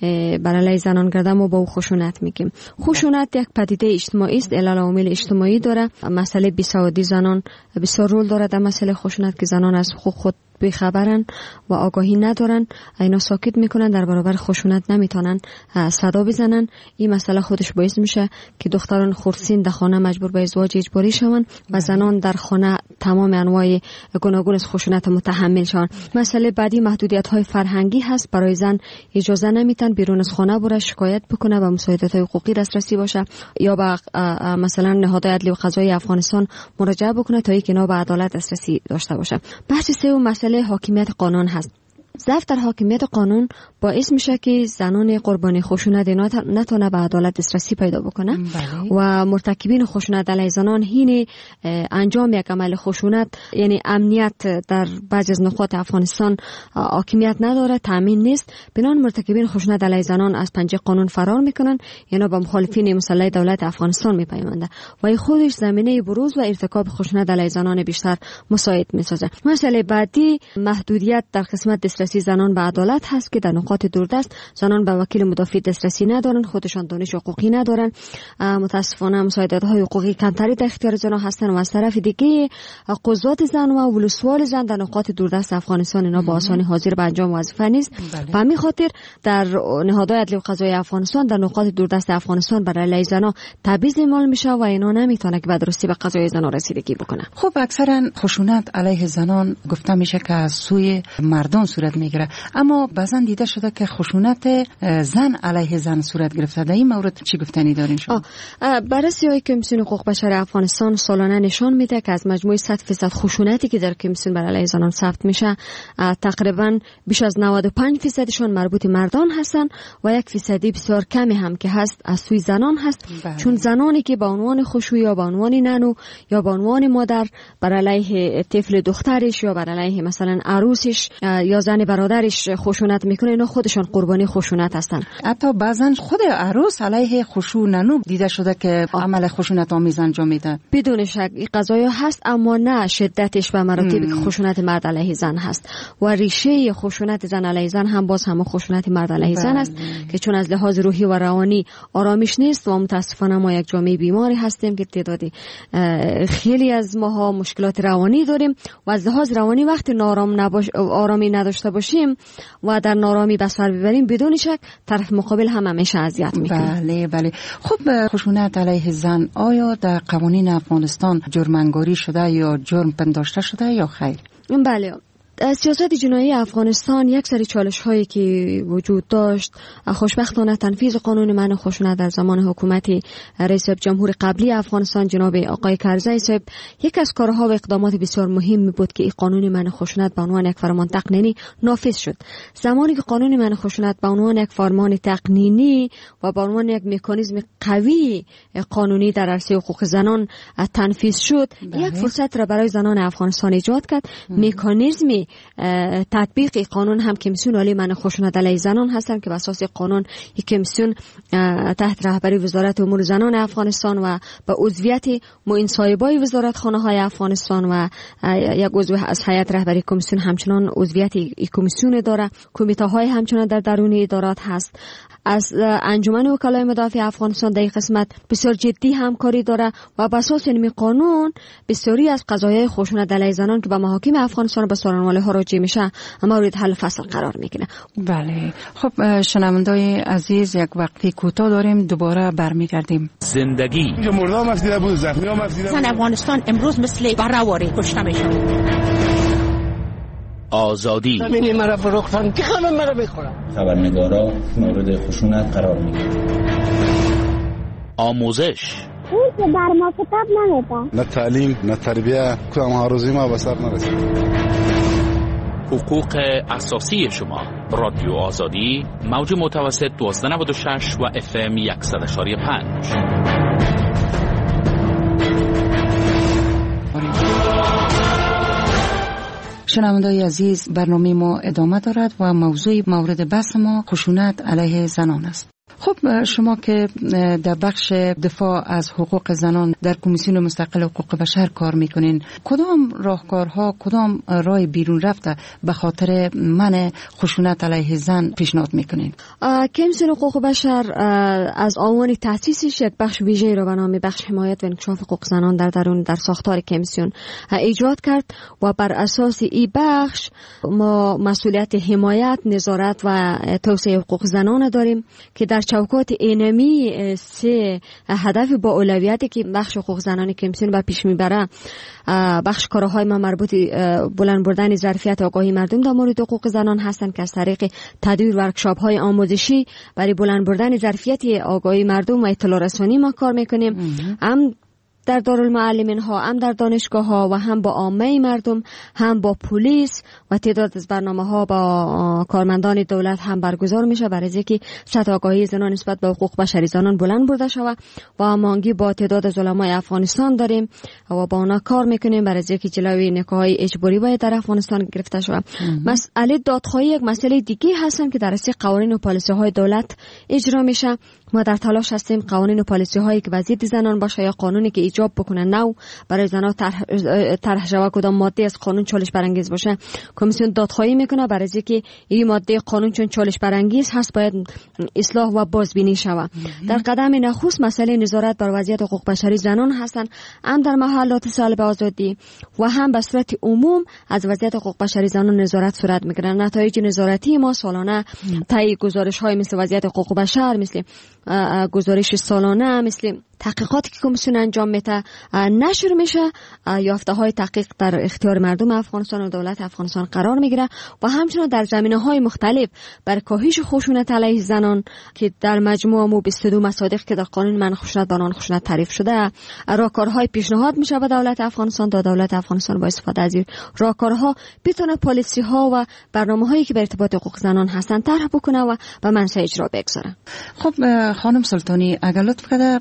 S22: بر علیه زنان گرده ما با او خشونت میگیم. خشونت یک پدیده اجتماعی است، علل عوامل اجتماعی داره. مسئله بیسوادی زنان بسیار رول داره در مسئله خشونت که زنان از حقوق خود بیخبرن و آگاهی ندارن، اینا ساکت میکنن، در برابر خشونت نمیتونن صدا بزنن. این مسئله خودش باعث میشه که دختران خردسین در خانه مجبور به ازدواج اجباری شون و زنان در خانه تمام انواع گوناگون از خشونت متحمل شون. مسئله بعدی محدودیت های فرهنگی هست. برای زن اجازه نمیتن بیرون از خانه بره شکایت بکنه و مساعدت های حقوقی دسترسی باشه یا به مثلا نهادهای عدلی و قضایی افغانستان مراجعه بکنه تا اینکه اینا به عدالت دسترسی داشته باشه. بحث سوم مسئله حاکمیت قانون هست. ضعف در حاکمیت قانون باعث میشه که زنان قربانی خشونت نتونه به عدالت دسترسی پیدا بکنه و مرتکبین خشونت علیه زنان هین انجام یک عمل خشونت، یعنی امنیت در بعضی از نقاط افغانستان حاکمیت نداره، تامین نیست، بنان مرتکبین خشونت علیه زنان از پنجه قانون فرار میکنن، یعنی با مخالفین مسلح دولت افغانستان میپیونده و این خودش زمینه بروز و ارتکاب خشونت علیه زنان بیشتر مساعد میسازه. مسئله بعدی محدودیت در قسمت دسترسی زنان به عدالت هست که در نقاط دوردست زنان به وکیل مدافع دسترسی ندارن، خودشان دانش حقوقی ندارن، متاسفانه مساعدت‌های حقوقی کمتری در اختیار زنان هستن و از طرف دیگه قضات زن و ولسوال زن در نقاط دوردست افغانستان اینا با آسانی حاضر به انجام وظیفه نیست. به همین خاطر در نهادهای عدلی و قضایی افغانستان در نقاط دوردست افغانستان برای علیه زنان تبعیض اعمال میشه و اینا نمیتونه که به درستی به قضای زنان رسیدگی بکنه.
S21: خب اکثرا خشونت علیه زنان گفته میشه که از سوی مردان صورت میگیره، اما بعضا دیده شده که خشونت زن علیه زن صورت گرفته. در این مورد چی گفتنی دارین شما؟
S22: بررسی‌های کمیسیون حقوق بشر افغانستان سالانه نشان میده که از مجموع صد درصد خشونتی که در کمیسیون بر علیه زنان ثبت میشه تقریبا بیش از نود و پنج درصدشون مربوط مردان هستن و یک درصدی بسیار کمی هم که هست از سوی زنان هست. بله. چون زنانی که به عنوان خوشویی یا به عنوان ننو یا به عنوان مادر بر علیه طفل دخترش یا بر علیه مثلا عروسش یا زن برادرش خشونت میکنه، اینا خودشان قربانی خشونت هستند.
S21: حتی بعضا خود عروس علیه خشونت دیده شده که عمل خشونت آمیز انجام میده.
S22: بدون شک این قضایا هست، اما نه شدتش و مراتبی که خشونت مرد علیه زن هست و ریشه خشونت زن علیه زن هم باز هم خشونت مرد علیه زن است که چون از لحاظ روحی و روانی آرامش نیست و متاسفانه ما یک جامعه بیماری هستیم که تعدادی خیلی از ماها مشکلات روانی داریم و از لحاظ روانی وقتی نارام نباش آرامی نداشته باشیم و در نارامی به سر ببریم بدون شک طرف مقابل هم همیشه اذیت میکنه.
S21: بله بله. خب خشونت علیه زن آیا در قوانین افغانستان جرم‌انگاری شده یا جرم پنداشته شده یا خیر؟
S22: بله. سیاست جنایی افغانستان یک سری چالش هایی که وجود داشت، خوشبختانه تنفیذ قانون منع خشونت در زمان حکومت رئیس جمهور قبلی افغانستان جناب آقای کرزی صاحب یک از کارها و اقدامات بسیار مهمی بود که این قانون منع خشونت به عنوان یک فرمان تقنینی نافذ شد. زمانی که قانون منع خشونت به عنوان یک فرمان تقنینی و به عنوان یک مکانیزم قوی قانونی در عرصه حقوق زنان تنفیذ شد، یک فرصت را برای زنان افغانستان ایجاد کرد. مکانیزمی تطبیق قانون هم کمیسیون عالی منع خشونت علیه زنان هستند که بر اساس قانون این کمیسیون تحت رهبری وزارت امور زنان افغانستان و به عضویت معین صاحبای وزارتخانه های افغانستان و یک عضو از هیئت رهبری کمیسیون همچنان عضویت این کمیسیون داره. کمیته های همچنان در درون ادارات هست. از انجمن وکلای مدافع افغانستان در این قسمت بسیار جدی همکاری داره و بر اساس این قانون بسیاری از قضایای خشونت علیه زنان که به محاکم افغانستان و به سارنوال ها راجع میشه مورد حل فصل قرار میگیره.
S21: بله. خب شنوندای عزیز یک وقتی کوتاه داریم، دوباره برمیگردیم.
S9: زندگی
S2: مردم مسئله بود، زخمی ها مسئله بود.
S7: افغانستان امروز مثل برهواری کشته میشه.
S9: آزادی
S2: زمینی مرا فروختن که همه مرا بخورن.
S23: خبرنگارا مورد خشونت قرار میگیرن.
S9: آموزش
S24: اون که بر ما کتاب نمیده.
S2: نه تعلیم نه تربیه، کدام هاروزی ما به سر نرسید.
S9: حقوق اساسی شما. رادیو آزادی موج متوسط دوازده نود و شش و اف ام صد و پنج.
S21: شنوندای عزیز، برنامه ما ادامه دارد و موضوع مورد بحث ما خشونت علیه زنان است. خب شما که در بخش دفاع از حقوق زنان در کمیسیون مستقل حقوق بشر کار میکنین، کدام راهکارها، کدام راه بیرون رفته به خاطر منع خشونت علیه زن پیشنهاد میکنین؟
S22: کمیسیون حقوق بشر از آوان تأسیسش یک بخش ویژه‌ای را به نام بخش حمایت و انکشاف حقوق زنان در درون در ساختار کمیسیون ایجاد کرد و بر اساس این بخش ما مسئولیت حمایت، نظارت و توسعه حقوق زنان داریم که در چوکات اینمی سه هدف با اولویتی که بخش حقوق زنان کمیسیون بر پیش میبره، بخش کارهای ما مربوط بلند بردن ظرفیت آگاهی مردم در مورد حقوق زنان هستند که از طریق تدویر ورکشاپ های آموزشی برای بلند بردن ظرفیت آگاهی مردم و اطلاع رسانی ما کار میکنیم. هم در دارالمعلمین ها، هم در دانشگاه ها و هم با عامه مردم، هم با پلیس و تعداد از برنامه ها با کارمندان دولت هم برگزار میشه برای اینکه سطح آگاهی زنان نسبت به حقوق بشری زنان بلند برده شود. و همانگی با تعداد از علمای افغانستان داریم و با اونا کار میکنیم برای اینکه جلوی نکاح‌های اجباری باید در افغانستان گرفته شود. مسئله دادخواهی یک مسئله دیگه هستن که در اساس قوانین و پالیسی های دولت اجرا میشه. ما در تلاش هستیم قوانین و پالیسی هایی که وضعیت زنان باشه یا قانونی که ایجاب بکنه نو برای زنان طرح شود کدام ماده از قانون چالش برانگیز باشه، کمیسیون دادخواهی میکنه برای اینکه این ماده قانون چون چالش برانگیز هست باید اصلاح و بازبینی شود. در قدم نخست مسئله نظارت بر وضعیت حقوق بشری زنان هستند، هم در محلات سالب آزادی و هم به صورت عموم از وضعیت حقوق بشری زنان نظارت صورت میگیره. نتایج نظارتی ما سالانه طی گزارش های مثل وضعیت حقوق بشر، مثل گزارش سالانه، مثل تحقیقاتی که کمیسیون انجام میده نشر میشه. یافته های تحقیق در اختیار مردم افغانستان و دولت افغانستان قرار میگیره و همچنین در زمینه های مختلف برای کاهش خشونت علیه زنان که در مجموع مو بیست و دو مصادیق که در قانون منع خشونت بانان خشونت تعریف شده، راهکارهای پیشنهاد میشه به دولت افغانستان تا دولت افغانستان با استفاده از این راهکارها بتونه پالیسی ها و برنامه هایی که به ارتباط حقوق زنان هستن طرح بکنه و به منصه اجرا بگذاره.
S21: خب خانم سلطانی، اگر لطف کنه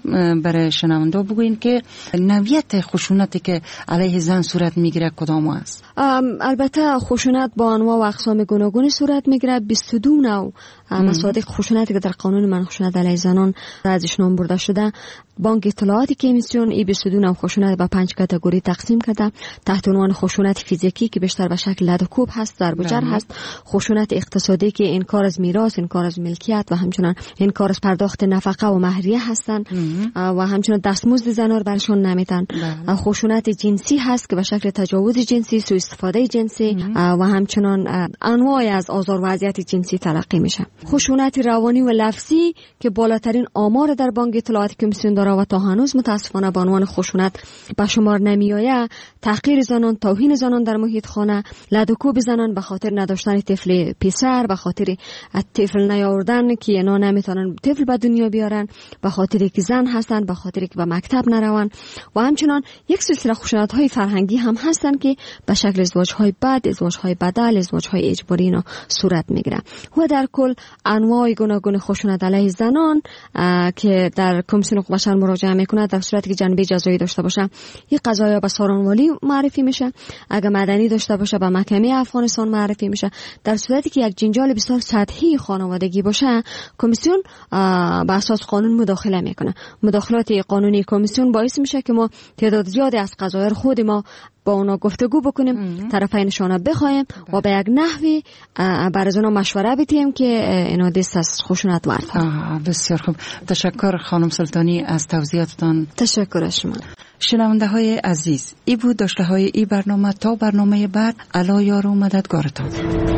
S21: برای شنونده بگوین که نوعیت خشونتی که علیه زن صورت میگیره کدام است؟
S22: البته خشونت با انواع و اقسام گوناگونی صورت میگیره. بیست و دو نوع مصادیق خشونتی که در قانون من خشونت علیه زنان ازش نام برده شده. بانک اطلاعات کمیسیون ای بیست و دو نوع خشونت به پنج کاتگوری تقسیم کرده تحت عنوان خشونت فیزیکی که بیشتر به شکل لد و کوب هست، ضرب و جرح هست، خشونت اقتصادی که انکار از میراث، انکار از ملکیت و همچنین انکار از پرداخت نفقه و مهریه هستند و همچنین دستمزد زنان برشون نمیدن. خشونت جنسی هست که به شکل تجاوز جنسی، سوء استفاده جنسی و همچنین انواع از آزار و اذیت جنسی تلقی میشه. خشونت روانی و لفظی که بالاترین آمار در بانک اطلاعات کمیسیون داره و تا هنوز متاسفانه به عنوان خشونت به شمار نمیآید. تحقیر زنان، توهین زنان در محیط خانه، لد و کوب زنان به خاطر نداشتن طفل پسر، به خاطر طفل نیاوردن که اینا نمیتونن طفل به دنیا بیارن، به خاطر که زن هستن، به خاطر که به مکتب نرون و همچنان یک سلسله خشونت های فرهنگی هم هستن که به شکل ازدواج های بد، ازدواج های بدل، ازدواج های اجباری اینا صورت میگیره. و در کل انواع گوناگون خشونت علیه زنان که در کمیسیون حقوق بشر مراجعه میکنه در صورتی که جنبه جزایی داشته باشه این قضایا به سارانوالی معرفی میشه، اگر مدنی داشته باشه به محکمه افغانستان معرفی میشه. در صورتی که یک جنجال بسیار سطحی خانوادگی باشه کمیسیون به اساس قانون مداخله میکنه. مداخلات قانونی کمیسیون باعث میشه که ما تعداد زیادی از قضایا خود ما با اونا گفتگو بکنیم، طرفینشان بخوایم و به یک نحوی بر از اونا مشوره بدیم که اینا دست از خشونت ورد.
S21: بسیار خوب، تشکر خانم سلطانی از توضیحاتتان.
S22: تشکر از شما.
S21: شنونده های عزیز، ای بود داشته های ای برنامه. تا برنامه بعد، الا یار و مددگارتان.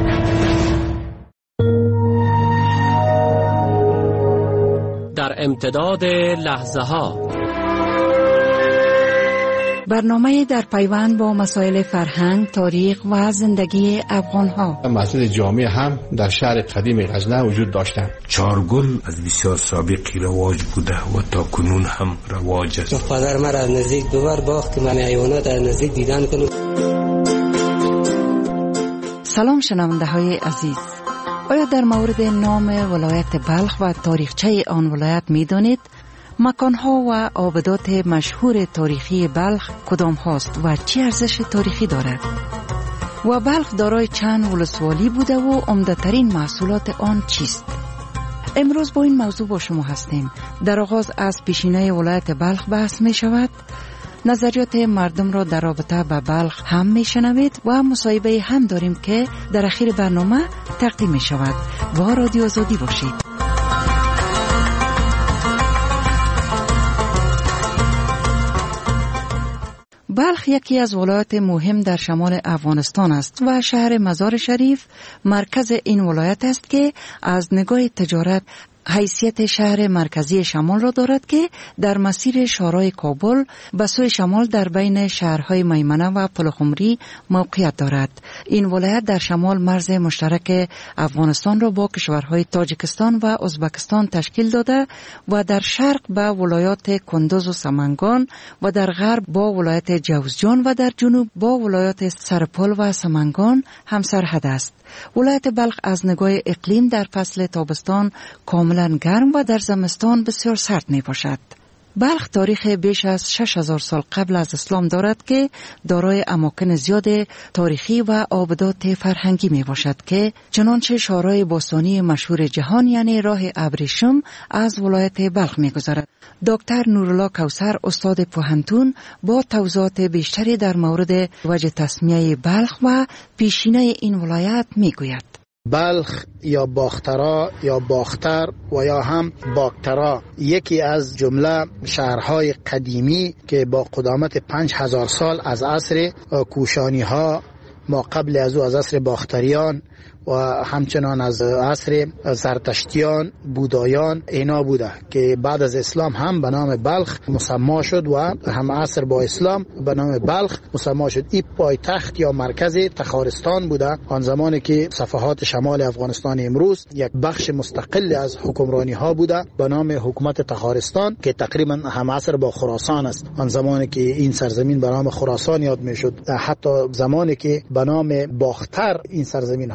S3: در امتداد لحظه ها
S21: برنامه در پیوند با مسائل فرهنگ، تاریخ و زندگی افغان ها.
S8: مسجد جامع هم در شهر قدیم غزنه وجود داشتند.
S11: چارگل از بسیار سابقی رواج بوده و تا کنون هم رواج است.
S12: پدر مرا از نزدیک دوبار باخت که من حیوانات از نزدیک دیدن کنم.
S21: سلام شنونده های عزیز، آیا در مورد نام ولایت بلخ و تاریخچه آن ولایت می دانید؟ مکانها و آبادات مشهور تاریخی بلخ کدام هاست و چه ارزش تاریخی دارد؟ و بلخ دارای چند ولسوالی بوده و عمده‌ترین محصولات آن چیست؟ امروز با این موضوع با شما هستیم. در آغاز از پیشینه ولایت بلخ بحث می شود. نظریات مردم را در رابطه با بلخ هم می شنوید و مصاحبه هم داریم که در اخیر برنامه تقدیم می شود. با رادیو آزادی باشید. بلخ یکی از ولایات مهم در شمال افغانستان است و شهر مزار شریف مرکز این ولایت است که از نگاه تجارت حیثیت شهر مرکزی شمال را دارد که در مسیر شهرهای کابل به سوی شمال در بین شهرهای میمنه و پلخمری موقعیت دارد. این ولایت در شمال مرز مشترک افغانستان را با کشورهای تاجیکستان و ازبکستان تشکیل داده و در شرق با ولایات کندوز و سمنگان و در غرب با ولایت جوزجان و در جنوب با ولایات سرپل و سمنگان همسرحد است. ولایت بلخ از نگاه اقلیم در فصل تابستان کاملا گرم و در زمستان بسیار سرد می باشد. بلخ تاریخ بیش از شش هزار سال قبل از اسلام دارد که دارای اماکن زیاد تاریخی و آبادات فرهنگی می باشد که چنانچه شهرهای باستانی مشهور جهان یعنی راه ابریشم از ولایت بلخ می گذرد. دکتر نورالله کوثر استاد پوهنتون با توضیحات بیشتری در مورد وجه تسمیه بلخ و پیشینه این ولایت می گوید.
S25: بلخ یا باخترا یا باختر و یا هم باخترا یکی از جمله شهرهای قدیمی که با قدامت پنج هزار سال از عصر کوشانی ها ما قبل از او از عصر باختریان و همچنان از عصر زرتشتیان بودایان اینا بوده که بعد از اسلام هم به نام بلخ مسما شد و هم عصر با اسلام به نام بلخ مسما شد. این پایتخت یا مرکز تخارستان بوده آن زمانی که صفحات شمال افغانستان امروز یک بخش مستقل از حکمرانی ها بوده به نام حکومت تخارستان که تقریبا هم عصر با خراسان است. آن زمانی که این سرزمین به نام خراسان یاد می شد، حتی زمانی که به نام باختر این سرزمین ها یاد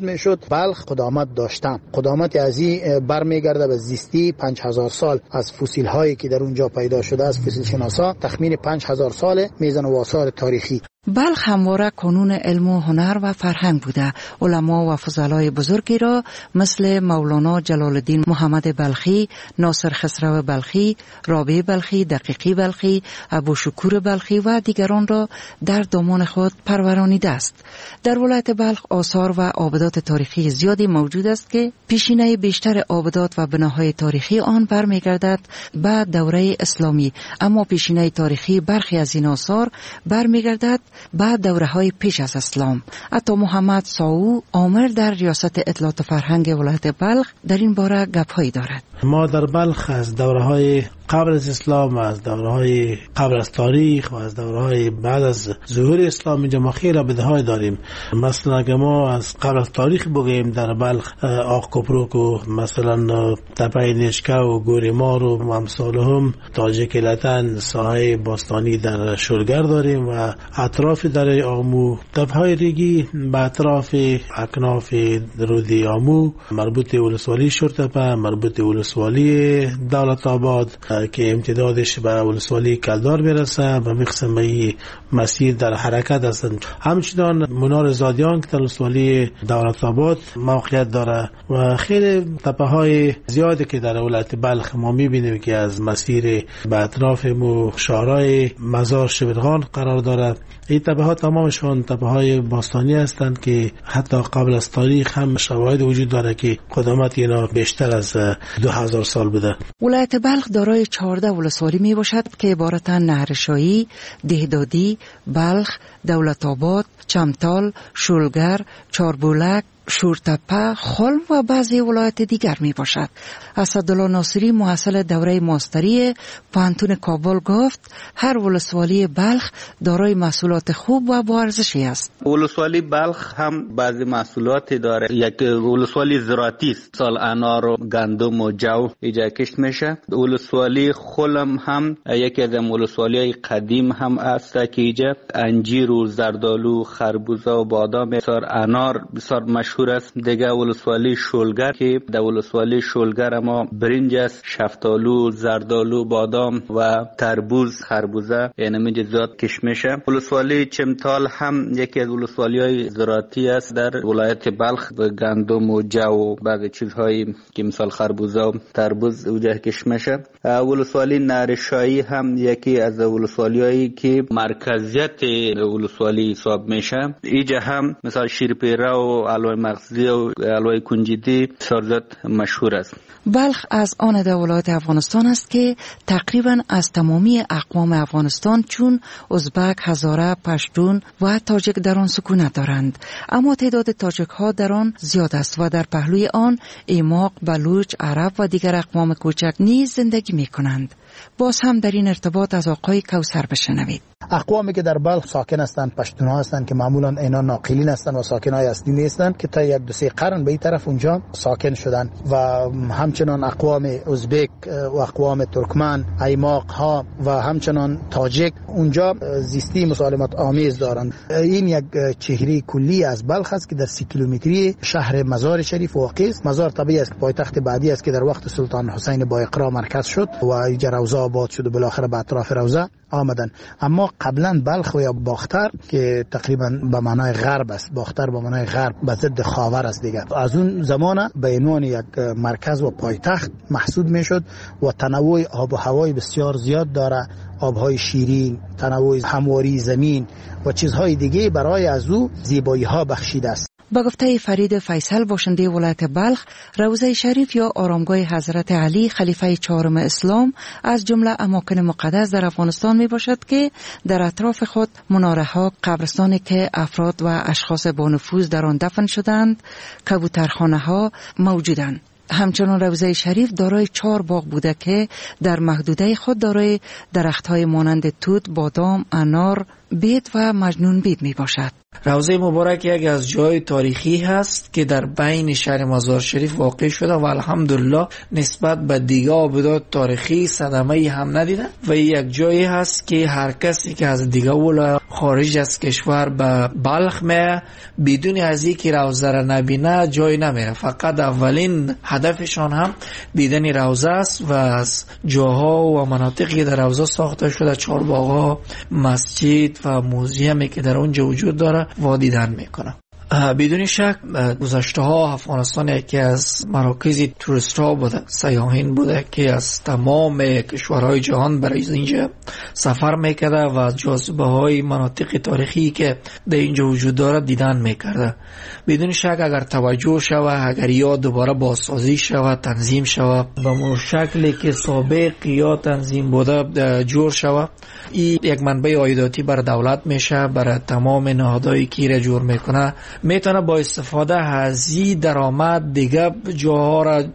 S25: میشد. بلخ قدامت داشتن. قدامت از این برمیگرده به زیستی پنج هزار سال از فسیل هایی که در اونجا پیدا شده از فسیل شناسا، تخمین پنج هزار سال میزان و آثار تاریخی.
S21: بلخ همواره کانون علم و هنر و فرهنگ بوده. علما و فضلای بزرگی را مثل مولانا جلال الدین محمد بلخی، ناصر خسرو بلخی، رابعه بلخی، دقیقی بلخی، ابو شکور بلخی و دیگران را در دامان خود پرورانیده است. در ولایت بلخ آثار و آبدات تاریخی زیادی موجود است که پیشینه بیشتر آبدات و بناهای تاریخی آن برمیگردد به دوره اسلامی، اما پیشینه تاریخی برخی از این آثار برمیگردد بعد دوره های پیش از اسلام. حتی محمد ساو آمر در ریاست اطلاعات فرهنگ ولایت بلخ در این باره گپ هایی دارد.
S4: ما در بلخ از دوره های قبل از اسلام، از دوره های قبل از تاریخ و از دوره های بعد از ظهور اسلام اینجا ما خیلی بدهای داریم. مثلا اگه ما از قبل از تاریخ بگیم در بلخ آق کپروک و مثلا تپه نشکه و گوریمار و امثال هم، تاجک لتن، ساحه باستانی در شلگر داریم و اطراف دره آمو، تپه های ریگی به اطراف اکناف رودی آمو، مربوط ولسوالی شورتپه، مربوط ولسوالی دولت آباد که امتدادش به ولسوالی کلدار برسه و میخصم به مسیر در حرکت هستند. همچنان منار زادیان که در ولسوالی دولت آباد موقعیت داره و خیلی تپه های زیادی که در ولایت بلخ ما میبینیم که از مسیر به اطراف مو شهرهای مزار شبرغان قرار داره. این تپه ها تمامشون تپه های باستانی هستند که حتی قبل از تاریخ هم شواهد وجود داره که قدامت اینا بیشتر از دو هزار سال بوده.
S21: ولایت بلخ دارای چهارده ولسوالی می باشد که عبارتن نهرشاهی، دهدادی، بلخ، دولت آباد، چمتال، شلگر، چاربولک، شورتپه، خلم و بعضی ولایت دیگر می باشد. اسدالله ناصری محصل دوره ماستری پانتون کابل گفت هر ولسوالی بلخ دارای محصولات خوب و با ارزشی است.
S5: ولسوالی بلخ هم بعضی محصولاتی داره. یک ولسوالی زراعتی است. سال انار و گندم و جو ایجا کشت میشه. ولسوالی خلم هم یکی از ولسوالی قدیم هم است که ایجا انجیر و زردالو، خربوزه و بادام بسیار انار بسیار مشهور است. دیگه ولسوالی شلگر که در ولسوالی شلگر ما برنج است، شفتالو، زردالو، بادام و تربوز، خربوزه یعنی میجه زیاد کش میشه. ولسوالی چمتال هم یکی از ولسوالی‌های زراعتی است در ولایت بلخ. گندم و جو و بعضی چیزهایی که مثال خربوزه و تربوز اوجه کش میشه. ولسوالی نهرشاهی هم یکی از ولسوالی‌هایی که مرکزیت ولسوالی حساب میشه. اینجا هم مثال شیرپیره و علوه مغزی و علوه کنجدی سرزت مشهور است.
S21: بلخ از آن دولت افغانستان است که تقریبا از تمامی اقوام افغانستان چون ازبک، هزاره، پشتون و تاجک در آن سکونت دارند، اما تعداد تاجک ها در آن زیاد است و در پهلوی آن ایماق، بلوچ، عرب و دیگر اقوام کوچک نیز زندگی می کنند. باز هم در این ارتباط از آقای کوثر بشنوید.
S25: اقوامی که در بلخ ساکن هستند پشتون ها هستند که معمولا اینا ناقلین هستند و ساکن های اصلی نیستند که تا یک دو سه قرن به این طرف اونجا ساکن شدند و همچنان اقوام ازبک و اقوام ترکمن، ایماق ها و همچنان تاجک اونجا زیستی مسالمت آمیز دارند. این یک چهره کلی از بلخ است که در سی کیلومتری شهر مزار شریف واقع است. مزار طبیعی است که پایتخت بعدی است که در وقت سلطان حسین بایقرا مرکز شد و اینجا روضه آباد شد و بالاخره به اطراف روضه آمدن. اما قبلا بلخ و یا باختر که تقریبا به معنای غرب است، باختر به معنای غرب به ضد خاور است دیگه، از اون زمان به عنوان یک مرکز و پایتخت محسوب میشد و تنوع آب و هوای بسیار زیاد داره، آبهای شیرین، تنوع همواری زمین و چیزهای دیگه برای از او زیبایی ها بخشیده است.
S21: با گفته فرید فیصل باشنده ولایت بلخ، روضه شریف یا آرامگاه حضرت علی خلیفه چهارم اسلام از جمله اماکن مقدس در افغانستان می باشد که در اطراف خود مناره ها، قبرستانی که افراد و اشخاص با نفوذ در آن دفن شدند، کبوترخانه ها موجودند. همچنان روضه شریف دارای چهار باغ بوده که در محدوده خود دارای درخت‌های مانند توت، بادام، انار، بید و مجنون بید می باشد.
S10: روضه مبارک یک از جای تاریخی هست که در بین شهر مزار شریف واقع شده و الحمدلله نسبت به دیگه آبادات تاریخی صدمه هم ندیده و یک جایی هست که هر کسی که از دیگه ولایت خارج از کشور به بلخ میه بدون از اینکه روضه را نبینه جای نمیره. فقط اولین هدفشان هم دیدن روضه است و از جاها و مناطقی که در روضه ساخته شده، چهارباغ‌ها، مسجد و موزیمی که در اونجا وجود داره و دیدن میکنه. بدون شک گذشته ها افغانستان یکی از مراکز توریست ها بوده، سیاحین بوده که از تمام کشورهای جهان برای اینجا سفر میکرده و جاذبه های مناطق تاریخی که در اینجا وجود داره دیدن میکرده. بدون شک اگر توجه شود، اگر یا دوباره بازسازی شود، تنظیم شود به اون شکلی که سابق یا تنظیم بوده جور شود، این یک منبع عایداتی بر دولت میشه، برای تمام نهادهایی که را جور میکنه میتونه با استفاده از این درآمد دیگه جاها را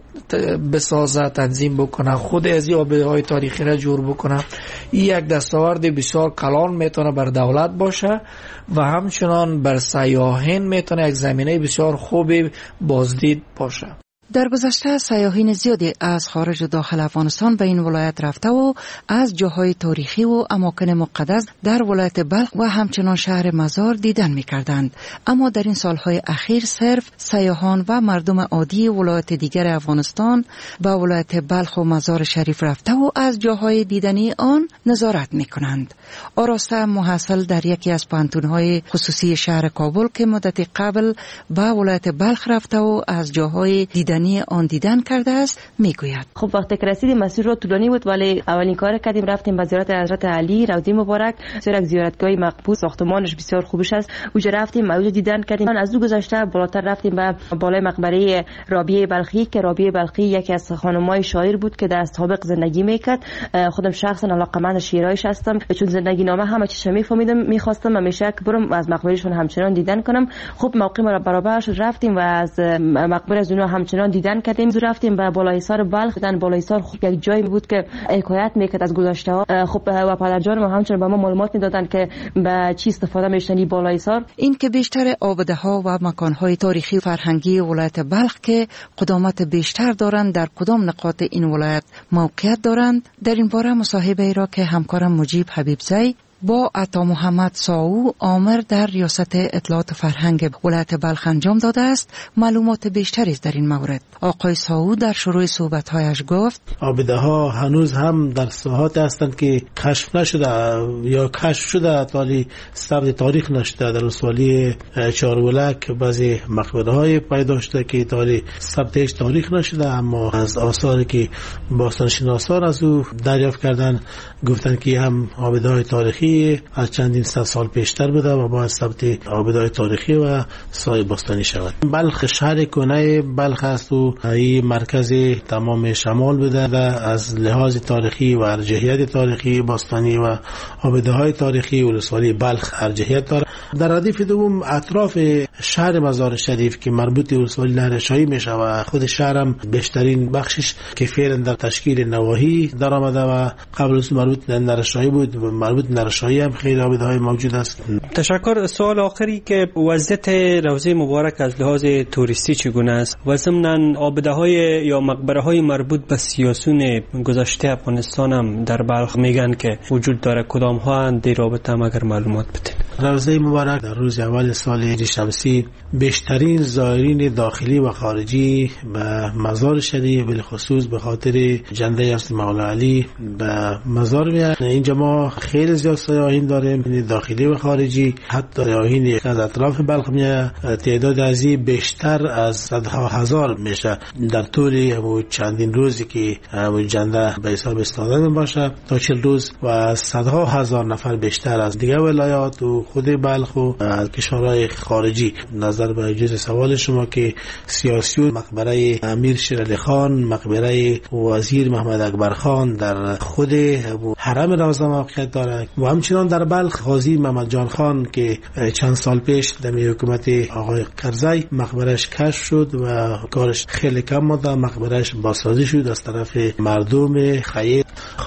S10: بسازه، تنظیم بکنه، خود از این آبادهای تاریخی را جور بکنه. این یک دستاورد بسیار کلان میتونه بر دولت باشه و همچنان بر سیاحین میتونه یک زمینه بسیار خوبی بازدید باشه.
S21: در گذشته سیاحین زیادی از خارج و داخل افغانستان به این ولایت رفته و از جاهای تاریخی و اماکن مقدس در ولایت بلخ و همچنان شهر مزار دیدن می کردند. اما در این سالهای اخیر صرف سیاحان و مردم عادی ولایت دیگر افغانستان به ولایت بلخ و مزار شریف رفته و از جاهای دیدنی آن نظارت می کنند. آراسته محصل در یکی از پانتونهای خصوصی شهر کابل که مدت قبل به ولایت بلخ رفته و از جاهای دیدنی آن دیدن کرده است میگوید.
S13: خب وقتی که رسیدیم مسیر رو طولانی بود ولی اولین کار کردیم رفتیم به زیارت حضرت علی روضه مبارک. زیارت زیارتگاهی مقبول، ساختمانش بسیار خوبش است. اونجا رفتیم اونجا دیدن کردیم. از دو گذشته بالاتر رفتیم به بالای مقبره رابعه بلخی که رابعه بلخی یکی از خانمای شاعر بود که در سابق زندگی میکرد. خودم شخصا علاقه‌مند شعرهایش هستم چون زندگی نامه همه چیز میفهمیدم، میخواستم همیشه که برم از مقبرهشون همچنان دیدن کنم. خب موقع ما برابر شد رفتیم و از مقبره از اونها همچنان دیدن کردیم. رفتیم به بالایسار بلخ. دیدن بالایسار خوب یک جایی بود که حکایت میکرد از گذشته ها. خب و پدرجان ما همچنان به ما معلومات میدادن که به چی استفاده میشنی بالایسار.
S21: این که بیشتر آباده ها و مکان های تاریخی و فرهنگی ولایت بلخ که قدامت بیشتر دارند در کدام نقاط این ولایت موقعیت دارند، در این باره مصاحبه ای را که همکارم مجیب حبیبزی با عطا محمد ساو آمر در ریاست اطلاعات فرهنگ ولایت بلخ انجام داده است معلومات بیشتری در این مورد. آقای ساو در شروع صحبت‌هایش گفت
S4: آباده ها هنوز هم در ساحات هستند که کشف نشده یا کشف شده تالی ثبت تاریخ نشده. در ولسوالی چهارولک بعضی مقبره های پیدا شده که تالی ثبتش تاریخ نشده، اما از آثاری که باستانشناسان از او دریافت کردن گفتن که هم آباده های تاریخی از چندین صد سال پیشتر بوده و با ثبت آباده‌های تاریخی و سایه باستانی شود. بلخ شهر کنه بلخ است و این مرکز تمام شمال بوده و از لحاظ تاریخی و ارجحیت تاریخی باستانی و آباده‌های تاریخی ولسوالی بلخ ارجحیت دارد. در ردیف دوم اطراف شهر مزار شریف که مربوط به ولسوالی نهرشاهی میشه و خود شهرم بیشترین بخشش که فعلا در تشکیل نواحی در آمده و قبل از مربوط به نهرشاهی بود، مربوط به نهرشاهی هم خیلی آباده‌های موجود است.
S14: تشکر. سوال آخری که وضعیت روضه مبارک از لحاظ توریستی چگونه است و ضمناً آباده‌های یا مقبره‌های مربوط به سیاسون گذشته افغانستان هم در بلخ میگن که وجود داره، کدام ها در رابطه هم اگر معلومات بدین؟
S4: روضه مبارک در روز اول سال هجری شمسی بیشترین زائرین داخلی و خارجی به مزار شریف به خصوص به خاطر جنده است مولا علی به مزار میاد. اینجا ما خیلی زیاد سیاحین داریم، داخلی و خارجی، حتی سیاحین از اطراف بلخ میاد. تعداد از این بیشتر از صدها هزار میشه در طول چندین روزی که جنده به حساب استادن باشه تا چهل روز و صدها هزار نفر بیشتر از دیگه ولایات و خود بلخ و از کشورهای خارجی. نظر به جز سوال شما که سیاسیون مقبره امیر شیر علی خان، مقبره وزیر محمد اکبر خان در خود حرم روضه موقعیت دارد و همچنان در بلخ قاضی محمد جان خان که چند سال پیش در حکومت آقای کرزی مقبرش کشف شد و کارش خیلی کم مانده، مقبرش بازسازی شد از طرف مردم خیر.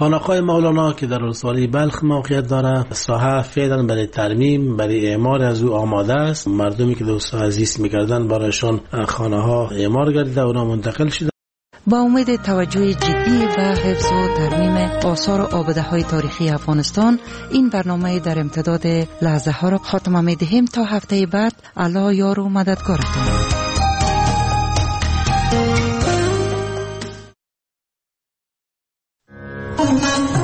S4: خانقاه مولانا که در ولسوالی بلخ موقعیت داره، ساحه فعلا برای ترمیم، برای اعمار از او آماده است. مردمی که در ساحه زیست می‌کردند برایشان خانه ها اعمار گردیده و اونا منتقل شده.
S21: با امید توجه جدی به حفظ و ترمیم آثار و آباده‌های تاریخی افغانستان، این برنامه در امتداد لحظه ها را خاتمه می‌دهیم تا هفته بعد. الله یار و مددگارتان.